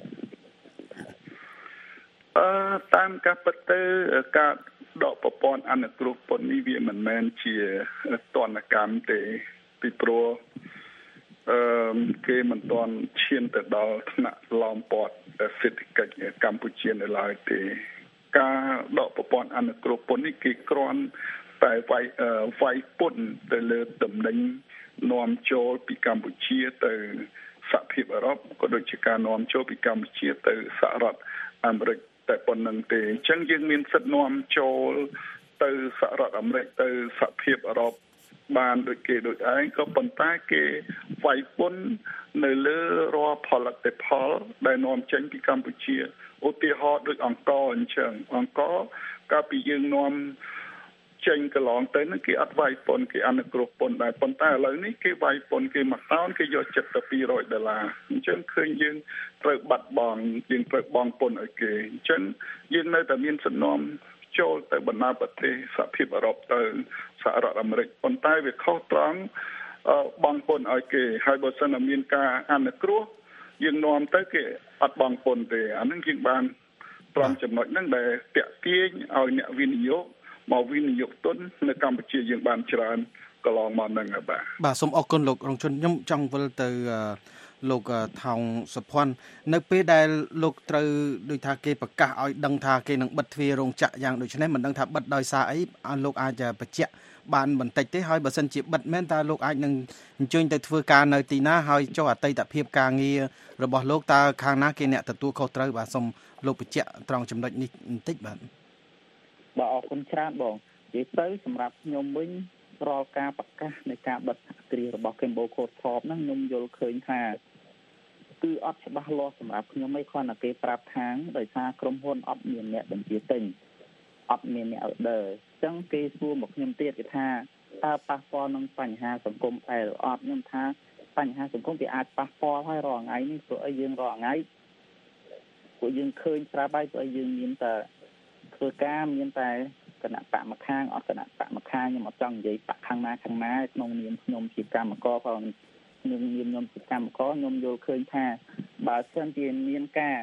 អឺតាមការពិតទៅការដកប្រព័ន្ធអនុគ្រោះពន្ធនេះវាមិនមែនជាទណ្ឌកម្មទេពីព្រោះអឺគេមិនទាន់ឈានទៅដល់ថ្នាក់ឡោមព័ទ្ធសេដ្ឋកិច្ចកម្ពុជានៅឡើយទេការដកប្រព័ន្ធអនុគ្រោះពន្ធនេះគេគ្រាន់តែវាយវាយពន្ធទៅលើតំណែងនាំចូលពីកម្ពុជាទៅសហភាពអឺរ៉ុបក៏ដូចជាការនាំចូលពីកម្ពុជាទៅសហរដ្ឋអាមេរិកតែប៉ុណ្្នឹងទេអញ្ចឹងយើងមានសិទ្ធិនាំចូលទៅសហរដ្ឋអាមេរិកទៅសហភាពអឺរ៉ុបបានដូចគេដូចឯងក៏ប៉ុន្តែគេវាយពន្ធនៅលើរាល់ផលិតផលដែលនាំចេញពីកម្ពុជាឧទាហរណ៍ដូចអង្ករអញ្ចឹងអង្ករកាលពីយើងនាំចេញកន្លងទៅនឹងគេអត់វាយពន្ធគេអនុគ្រោះពន្ធដែរប៉ុន្តែឥឡូវនេះគេវាយពន្ធគេមួយតោនគេយកចិត្តទៅពីររយដុល្លារអញ្ចឹងឃើញយើងត្រូវបាត់បង់យើងត្រូវបង់ពន្ធឲ្យគេអញ្ចឹងយើងនៅតែមានសំណុំចូលទៅបណ្ដាប្រទេសសហភាពអឺរ៉ុបទៅសហរដ្ឋអាមេរិកប៉ុន្តែវាខុសត្រង់បង់ពន្ធឲ្យគេហើយបើសិនមានការអនុគ្រោះយើងនាំទៅគេអត់បង់ពន្ធទេអានឹងយើងបានត្រង់ចំណុចហ្នឹងដែលតាក់ទាញឲ្យអ្នកវិនិយោគមកវិនិយោគទុននៅកម្ពុជាយើងបានច្រើនកន្លងមកហ្នឹងបាទបាទសូមអរគុណលោករងជនខ្ញុំចង់វិលទៅលោកថោងសុភ័ណ្ឌនៅពេលដែលលោកត្រូវដូចថាគេប្រកាសឲ្យដឹងថាគេនឹងបិទទ្វាររោងចក្រយ៉ាងដូចនេះមិនដឹងថាបិទដោយសារអីលោកអាចបញ្ជាក់បានបន្តិចទេហើយបើសិនជាបិទមែនតើលោកអាចនឹងអញ្ជើញទៅធ្វើការនៅទីណាហើយចុះអតីតភាពការងាររបស់លោកតើខាងណាគេអ្នកទទួលខុសត្រូវបាទសូមលោកបញ្ជាក់ត្រង់ចំណុចនេះបន្តិចបាទបាទអរគុណច្រើនបងនិយាយទៅសម្រាប់ខ្ញុំវិញរាល់ការប្រកាសនៃការបិទសហគ្រាសរបស់ Kembo Code Corp ហ្នឹងខ្ញុំយល់ឃើញថាគឺអត់ច្បាស់លាស់សម្រាប់ខ្ញុំឯងគ្រាន់តែគេប្រាប់ថាដោយសារក្រុមហ៊ុនអត់មានអ្នកបញ្ជាទិញអត់មានអ្នក order អញ្ចឹងគេសួរមកខ្ញុំទៀតគេថាតើប៉ះពាល់នឹងបញ្ហាសង្គមដែរឬអត់ខ្ញុំថាបញ្ហាសង្គមវាអាចប៉ះពាល់ហើយរាល់ថ្ងៃនេះព្រោះអីយើងរាល់ថ្ងៃពួកយើងឃើញស្រាប់ហើយព្រោះយើងមានតែធ្វើការមានតែគណៈបកម្ខាងអត់គណៈបកម្ខាងខ្ញុំអត់ចង់និយាយបកខាងណាខាងណាក្នុងនាមខ្ញុំជាកម្មករផងខ្ញុំនាមខ្ញុំជាកម្មករខ្ញុំយល់ឃើញថាបើសិនជាមានការ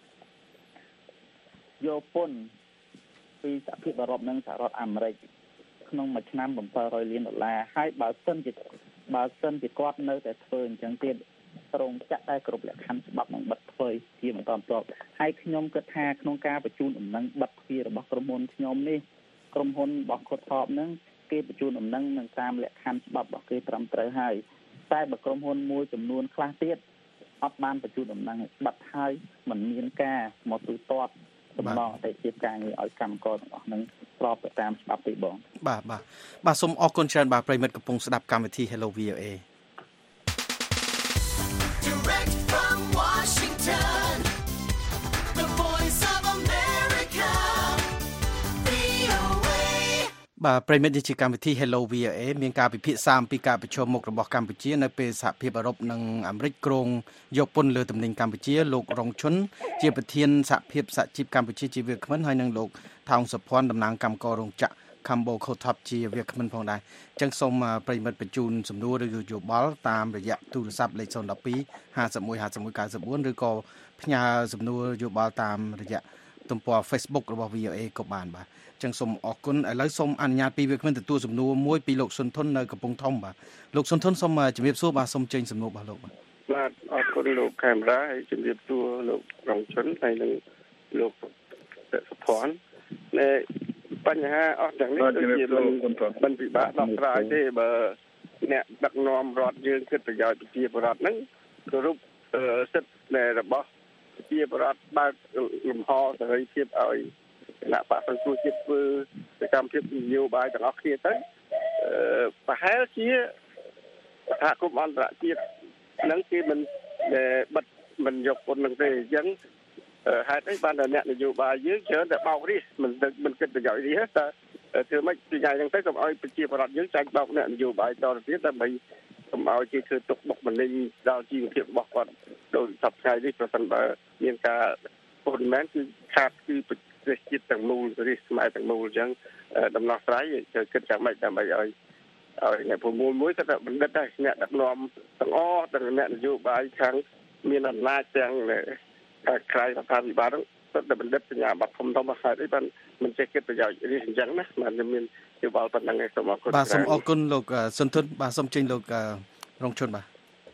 យកពន្ធពីសហភាពអឺរ៉ុបនិងសហរដ្ឋអាមេរិកក្នុងមួយឆ្នាំbảy trămលានដុល្លារហើយបើសិនជាបើសិនជាគាត់នៅតែធ្វើអញ្ចឹងទៀតរោងចក្រតែគ្រប់លក្ខខណ្ឌច្បាប់នឹងបិទធ្វើជាបន្តបន្ទាប់ហើយខ្ញុំគិតថាក្នុងការបញ្ជូនដំណឹងបិទទ្វាររបស់ក្រុមហ៊ុនខ្ញុំនេះក្រុមហ៊ុនរបស់ខុតថបហ្នឹងគេបញ្ជូនដំណឹងនឹងតាមលក្ខខណ្ឌច្បាប់របស់គេត្រឹមត្រូវហើយតែបើក្រុមហ៊ុនមួយចំនួនខ្លះទៀតអត់បានបញ្ជូនដំណឹងបិទហើយមិនមានការមកទូទាត់តំណងអតិថិជនការងារឲ្យកម្មករទាំងអស់ហ្នឹងស្របទៅតាមច្បាប់ទេបងបាទបាទបាទសូមអរគុណច្រើនបាទប្រិមិត្តកំពុងស្ដាប់កម្មវិធី Hello វី អូ អេ Direct from Washington The Voice of America វី អូ เอបាទប្រិមិត្តជាកម្មវិធី Hello វី អូ អេ មានការពិភាក្សាអំពីការប្រជុំមុខរបស់កម្ពុជានៅពេលសហភាពអឺរ៉ុបនិងអាមេរិកគ្រោងយកពន្ធលើទំនិញកម្ពុជាលោករងឈុនជាប្រធានសហភាពសហជីពកម្ពុជាជាវាគ្មិនហើយនិងលោកថោងសុភ័ណ្ឌតំណាងកម្មកររោងចក្រ Cambo Khotop ជាវាគ្មិនផងដែរអញ្ចឹងសូមប្រិមិត្តបញ្ជូនសំណួរឬយោបល់តាមរយៈទូរស័ព្ទលេខศูนย์ một hai ห้าสิบเอ็ด ห้าสิบเอ็ด เก้าสิบสี่ឬក៏ផ្ញើសំណួរយោបល់តាមរយៈទំព័រ Facebook របស់ วี โอ เอ ក៏បានបាទអញ្ចឹងសូមអរគុណឥឡូវសូមអនុញ្ញាតពីវាគ្មិនទទួលសំណួរមួយពីលោកសុនធុននៅកំពង់ធំបាទលោកសុនធុនសូមជម្រាបសួរបាទសូមចេញសំណួររបស់លោកបាទបាទអរគុណលោកខេមរាហើយជម្រាបសួរលោករងជនហើយនឹងលោកសុភ័ណ្ឌនៃបញ្ហាអស់ទាំងនេះដូចជាមិនពិបាកដោះស្រាយទេបើអ្នកដឹកនាំរដ្ឋយើងគិតប្រយោជន៍ប្រជាពលរដ្ឋហ្នឹងគោរពសិទ្ធិរបស់ប្រជាពលរដ្ឋបើកលំហសេរីភាពឲ្យគណៈបកសង្គ្រោះជាតិធ្វើសកម្មភាពនយោបាយទាំងអស់គ្នាទៅប្រហែលជាសហគមន៍អន្តរជាតិនឹងគេមិនបិទមិនយកពុននឹងទេអញ្ចឹងហេតុអីបានតែអ្នកនយោបាយយើងច្រើនតែបោករិះមិនមិនគិតប្រយោជន៍នេះតែធ្វើម៉េចពីថ្ងៃហ្នឹងទៅកុំឲ្យប្រជាពលរដ្ឋយើងចាញ់បោកអ្នកនយោបាយតទៅទៀតដើម្បីកុំឲ្យគេធ្វើទុកបុកម្នេញដល់ជីវភាពរបស់គាត់ដោយសពថ្ងៃនេះប្រសិនបើមានការពុនមែនគឺខាតគឺប្រទេសជាតិទាំងមូលប្រទេសខ្មែរទាំងមូលអញ្ចឹងដំណោះស្រាយគិតយ៉ាងម៉េចដើម្បីឲ្យឲ្យអ្នកប្រមូលមួយគាត់បណ្ឌិតដែរអ្នកដឹកនាំទាំងអស់ទាំងអ្នកនយោបាយខាងមានអំណាចទាំងក្រៅរដ្ឋាភិបាលគាត់តែបណ្ឌិតសញ្ញាបត្រធំធំហេតុអីបានមិនចេះគិតប្រយោជន៍នេះអញ្ចឹងណាបានមានយោបល់ប៉ុណ្ណឹងឯងសូមអរគុណបាទសូមអរគុណលោកសុនធុនបាទសូមចេញលោករងជនបាទ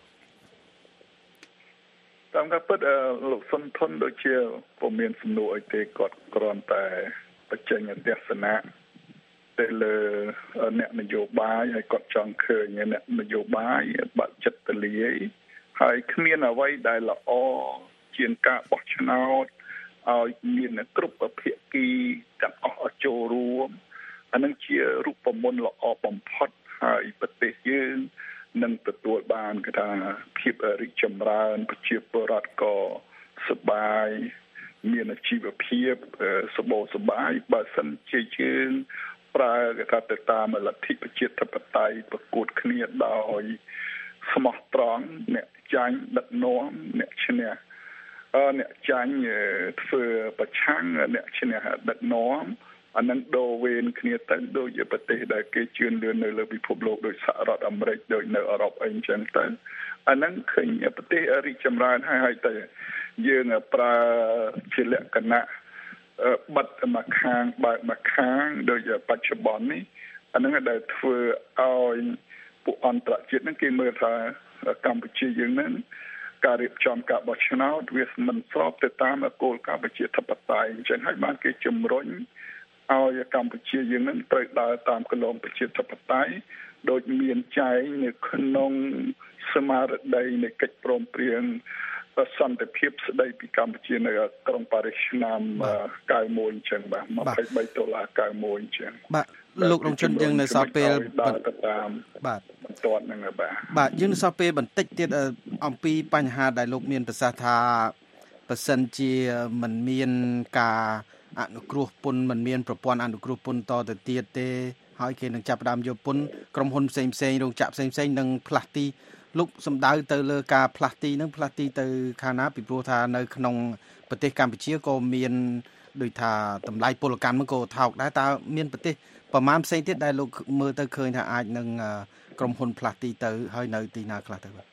តាមការពិតលោកសុនធុនដូចជាពុំមានសំណួរអីទេគាត់គ្រាន់តែបញ្ចេញទស្សនៈទៅលើអ្នកនយោបាយហើយគាត់ចង់ឃើញអ្នកនយោបាយបាក់ចិត្តទលាយហើយគ្មានអ្វីដែលល្អជាងការបោះឆ្នោតឲ្យមានគ្រប់ភាគីទាំងអស់ចូលរួមអានឹងជារូបមន្តល្អបំផុតហើយប្រទេសយើងនឹងទទួលបានគេថាភាពរីកចម្រើនប្រជាពលរដ្ឋក៏សប្បាយមានជីវភាពសម្បូរសប្បាយបើសិនជាយើងប្រើគេថាទៅតាមលទ្ធិប្រជាធិបតេយ្យប្រកួតគ្នាដោយស្មោះត្រង់អ្នកចាញ់ដឹកនាំអ្នកឈ្នះអ្នកចាញ់ធ្វើប្រឆាំងអ្នកឈ្នះដឹកនាំអានឹងដូរវេនគ្នាទៅដូចជាប្រទេសដែលគេជឿនលឿននៅលើពិភពលោកដូចសហរដ្ឋអាមេរិកដូចនៅអឺរ៉ុបអីអញ្ចឹងទៅអានឹងឃើញប្រទេសរីកចម្រើនហើយហើយទៅយើងប្រើជាលក្ខណៈបិទមកខាងបើកមកខាងដូចបច្ចុប្បន្ននេះអានឹងដែលធ្វើឲ្យពួកអន្តរជាតិហ្នឹងគេមើលថាកម្ពុជាយើងហ្នឹងការរៀបចំការបោះឆ្នោតវាមិនស្របទៅតាមគោលការណ៍ប្រជាធិបតេយ្យអញ្ចឹងហើយបានគេជំរុញឲ្យកម្ពុជាយើងនឹងត្រូវដើរតាមគន្លងប្រជាធិបតេយ្យដោយមានចែងនៅក្នុងស្មារតីនៃកិច្ចព្រមព្រៀងសន្តិភាពស្ដីពីកម្ពុជានៅក្រុងប៉ារីសឆ្នាំเก้าสิบเอ็ดអញ្ចឹងបាទยี่สิบสามដុល្លារเก้าสิบเอ็ดអញ្ចឹងបាទលោករងជនយើងនៅសល់ពេលតាមបាទបន្តហ្នឹងបាទបាទយើងនៅសល់ពេលបន្តិចទៀតអំពីបញ្ហាដែលលោកមានប្រសាសន៍ថាបើសិនជាមិនមានការអនុគ្រោះពន្ធមិនមានប្រព័ន្ធអនុគ្រោះពន្ធតទៅទៀតទេហើយគេនឹងចាប់ផ្ដើមយកពន្ធក្រុមហ៊ុនផ្សេងផ្សេងរោងចក្រផ្សេងផ្សេងនឹងផ្លាស់ទីលោកសំដៅទៅលើការផ្លាស់ទីនឹងផ្លាស់ទីទៅខាងណាពីព្រោះថានៅក្នុងប្រទេសកម្ពុជាក៏មានដូចថាតម្លៃពលកម្មហ្នឹងក៏ថោកដែរតើមានប្រទេសប្រមាណផ្សេងទៀតដែលលោកមើលទៅឃើញថាអាចនឹងក្រុមហ៊ុនផ្លាស់ទីទៅហើយនៅទីណាខ្លះទៅបាទ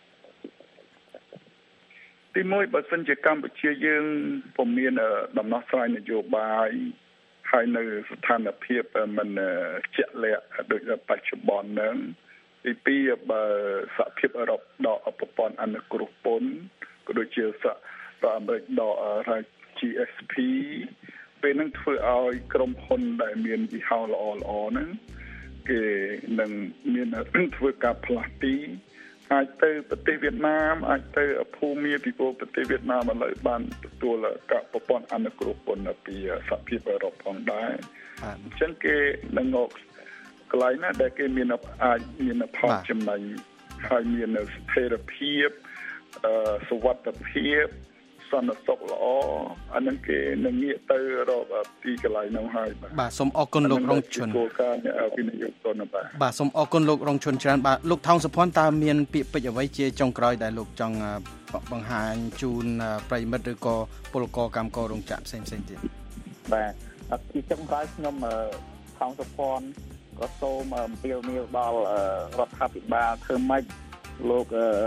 ទីមួយបើសិនជាកម្ពុជាយើងពុំមានដំណោះស្រាយនយោបាយហើយនៅស្ថានភាពមិនជាក់លាក់ដូចបច្ចុប្បន្នហ្នឹងទីពីរបើសហភាពអឺរ៉ុបដកប្រព័ន្ធអនុគ្រោះពន្ធក៏ដូចជាសហរដ្ឋអាមេរិកដក G S P ពេលហ្នឹងធ្វើឲ្យក្រុមហ៊ុនដែលមានវិហោល្អល្អហ្នឹងគេនឹងមានធ្វើការផ្លាស់ទីអាចទៅប្រទេសវៀតណាមអាចទៅភូមាពីប្រទេសវៀតណាមឥឡូវបានទទួលការប្រព័ន្ធអនុគ្រោះពន្ធពីសហភាពអឺរ៉ុបផងដែរអញ្ចឹងគេនឹងមកកន្លែងណាដែលគេមានអាចមានផលចំណេញហើយមានស្ថិរភាពសុវត្ថិភាពសន្តិសុខល្អអានឹងគេនឹងងាកទៅរកទីកន្លែងនោះហើយបាទបាទសូមអរគុណលោករងជនគោលការណ៍វិនិយោគទុនបាទបាទសូមអរគុណលោករងជនច្រើនបាទលោកថោងសុភ័ណ្ឌតើមានពាក្យពេចន៍អ្វីជាចុងក្រោយដែលលោកចង់បង្ហាញជូនប្រិយមិត្តឬក៏ពលករកម្មកររោងចក្រផ្សេងផ្សេងទៀតបាទអត់ទីចុងក្រោយខ្ញុំថងសុភ័ណ្ឌក៏សូមអំពាវនាវដល់រដ្ឋាភិបាលធ្វើម៉េចលោក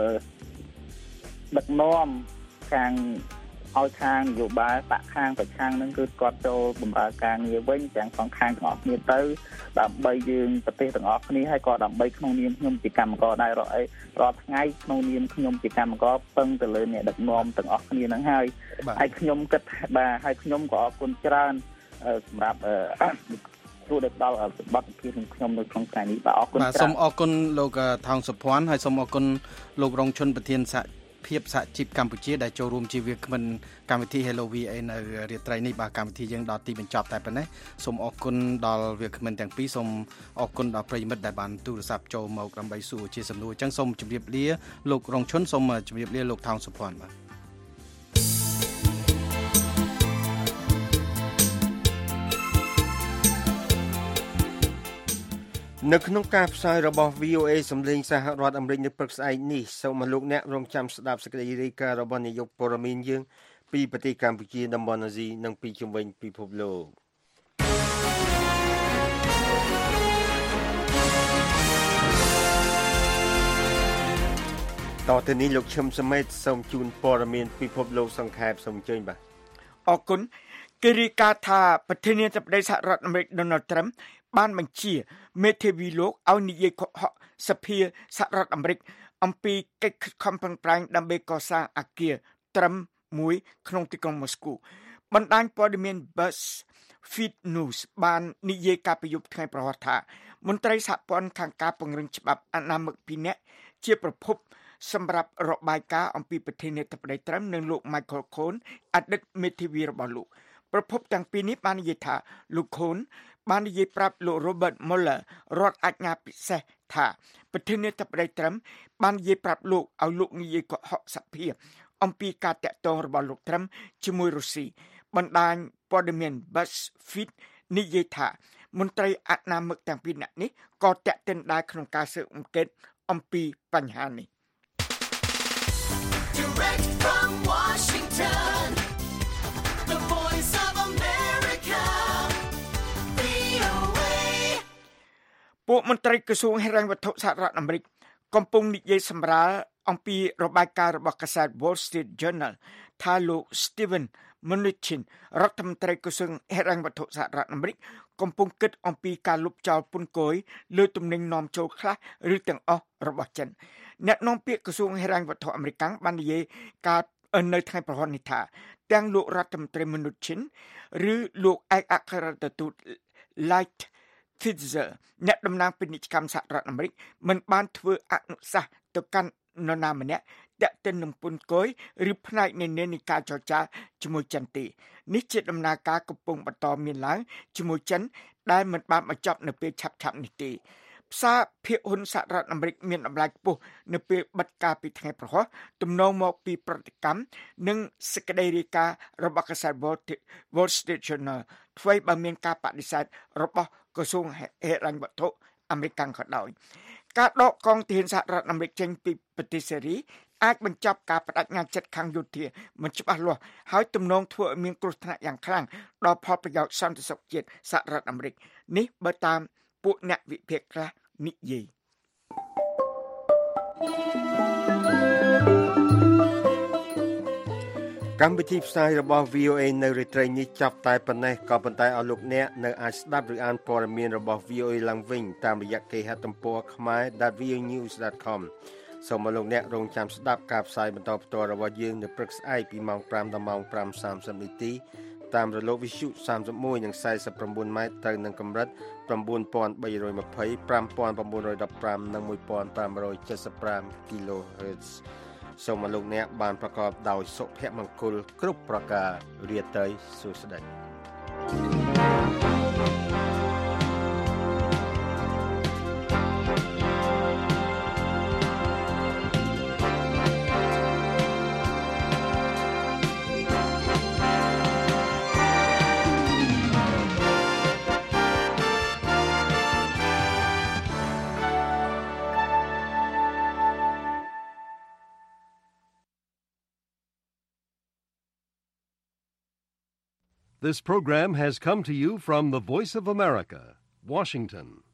ដឹកនាំខាងឲ្យខាងនយោបាយបកខាងប្រឆាំងនឹងគឺគាត់ចូលបម្រើការងារវិញទាំងសងខាងទាំងអស់គ្នាទៅដើម្បីយើងប្រទេសទាំងអស់គ្នាហើយក៏ដើម្បីក្នុងនាមខ្ញុំជាកម្មករដែររាល់អីរាល់ថ្ងៃក្នុងនាមខ្ញុំជាកម្មករពឹងទៅលើអ្នកដឹកនាំទាំងអស់គ្នានឹងហើយហើយខ្ញុំគិតបាទហើយខ្ញុំក៏អរគុណច្រើនសម្រាប់ទូដែលផ្ដល់បទភាពនឹងខ្ញុំនៅក្នុងថ្ងៃនេះបាទអរគុណច្រើនបាទសូមអរគុណលោកថោងសុភ័ណ្ឌហើយសូមអរគុណលោករងឈុនប្រធានសហភាពសហជីពកម្ពុជាដែលចូលរួមជាវាគ្មិនកម្មវិធី Hello វី អេ នៅរាត្រីនេះបាទកម្មវិធីយើងដល់ទីបញ្ចប់តែប៉ុណ្ណេះសូមអរគុណដល់វាគ្មិនទាំងពីរសូមអរគុណដល់ប្រិយមិត្តដែលបានទូរស័ព្ទចូលមកដើម្បីសួរជាសំណួរអញ្ចឹងសូមជម្រាបលាលោករងឈុនសូមជម្រាបលាលោកថោងសុភ័ណ្ឌបាទនៅក្នុងការផ្សាយរបស់ វី អូ เอ សំឡេងសហរដ្ឋអាមេរិកនៅព្រឹកស្អែកនេះសូមលោកអ្នករងចាំស្ដាប់សេចក្តីរាយការណ៍របស់នាយកព័ត៌មានយើងពីប្រទេសកម្ពុជាតំបន់អាស៊ីនិងពីជុំវិញពិភពលោកតទៅនេះលោកឈឹមសមេតសូមជូនព័ត៌មានពិភពលោកសង្ខេបសូមអញ្ជើញបាទអរគុណគេរាយការណ៍ថាប្រធានាធិបតីសហរដ្ឋអាមេរិក Donald Trump បានបញ្ជាមេធាវីលោកឲ្យនិយាយកុហកសភាសហរដ្ឋអាមេរិកអំពីកិច្ចខិតខំប្រឹងប្រែងដើម្បីកសាងអគារត្រឹមមួយក្នុងទីក្រុងម៉ូស្គូបណ្ដាញព័ត៌មាន BuzzFeed News បាននិយាយកាលពីយប់ថ្ងៃប្រហ័សថាមន្ត្រីសហព័ន្ធខាងការពង្រឹងច្បាប់អនាមិកពីរនាក់ជាប្រភពសម្រាប់របាយការណ៍អំពីប្រធានាធិបតីត្រឹមនិងលោក Michael Cohen អតីតមេធាវីរបស់លោកប្រភពទាំងពីរនេះបាននិយាយថាលោក Cohen បាននិយាយប្រាប់លោក Robert Mueller រដ្ឋអាជ្ញាពិសេសថាប្រធានាធិបតីត្រឹមបាននិយាយប្រាប់លោកឲ្យលោកនិយាយកុហកសភាអំពីការតាក់ទងរបស់លោកត្រឹមជាមួយរុស្ស៊ីបណ្ដាញព័ត៌មាន BuzzFeed និយាយថាមន្ត្រីអនាមិកទាំងពីរនាក់នេះក៏តាក់ទិនដែរក្នុងការស៊ើបអង្កេតអំពីបញ្ហានេះ Direct from Washington The Voice of Americaវី អូ เอពួកមន្ត្រីក្រសួងហិរញ្ញវត្ថុសហរដ្ឋអាមេរិកកំពុងនិយាយសម្រាលអំពីរបាយការណ៍របស់កាសែត Wall Street Journal ថាលោក Steven Mnuchin រដ្ឋមន្ត្រីក្រសួងហិរញ្ញវត្ថុសហរដ្ឋអាមេរិកកំពុងគិតអំពីការលុបចោលពន្ធគយលើទំនិញនាំចូលខ្លះឬទាំងអស់របស់ចិនអ្នកនាំពាក្យក្រសួងហិរញ្ញវត្ថុអាមេរិកបាននិយាយការនៅថ្ងៃប្រហ័សនេះថាទាំងលោករដ្ឋមន្ត្រី Mnuchin ឬលោកឯកអគ្គរដ្ឋទូត Light Fitzer អ្នកតំណាងពាណិជ្ជកម្មសហរដ្ឋអាមេរិកមិនបានធ្វើអនុសាសន៍ទៅកាន់នរណាម្នាក់តាក់ទិននឹងពន្ធគយឬផ្នែកនៃនានាការចរចាជាមួយចិនទេនេះជាដំណើរការកំពុងបន្តមានឡើងជាមួយចិនដែលមិនបានបញ្ចប់នៅពេលឆាប់ៗនេះទេផ្សារភាគហ៊ុនសហរដ្ឋអាមេរិកមានតម្លៃខ្ពស់នៅពេលបិទការពីថ្ងៃប្រហ័សទំនងមកពីប្រតិកម្មនិងសេចក្តីរាយការណ៍របស់កាសែត Wall Street Journal ធ្វើឲ្យមានការបដិសេធរបស់ក្រសួងហិរញ្ញវត្ថុអាមេរិកក៏ដោយការដកកងទាហានសហរដ្ឋអាមេរិកចេញពីប្រទេសសេរីអាចបញ្ចប់ការបដិញ្ញាចិត្តខាងយោធាមិនច្បាស់លាស់ហើយទំនងធ្វើឲ្យមានគ្រោះថ្នាក់យ៉ាងខ្លាំងដល់ផលប្រយោជន៍សន្តិសុខជាតិសហរដ្ឋអាមេរិកនេះបើតាមពួកអ្នកវិភាគខ្លះនិយាយកម្មវិធីផ្សាយរបស់ វី អូ เอ នៅរាត្រីនេះចាប់តែប៉ុណ្ណេះក៏ប៉ុន្តែឲ្យលោកអ្នកនៅអាចស្ដាប់ឬអានព័ត៌មានរបស់ វី អូ เอ ឡើងវិញតាមរយៈគេហទំព័រ khmer dot v o news dot com សូមឲ្យលោកអ្នករងចាំស្ដាប់ការផ្សាយបន្តផ្ទាល់របស់យើងនៅព្រឹកស្អែកពីម៉ោងfiveដល់ម៉ោងfiveសាមសិបនាទីតាមរលកវិទ្យុthirty-oneនិងforty-nineម៉ែត្រទៅនឹងកម្រិតnine thousand three hundred twenty, five thousand nine hundred fifteenនិងfifteen seventy-five kHz សូមឲ្យលោកអ្នកបានប្រកបដោយសុភមង្គលគ្រប់ប្រការរាត្រីសួស្តី This program has come to you from the Voice of America, Washington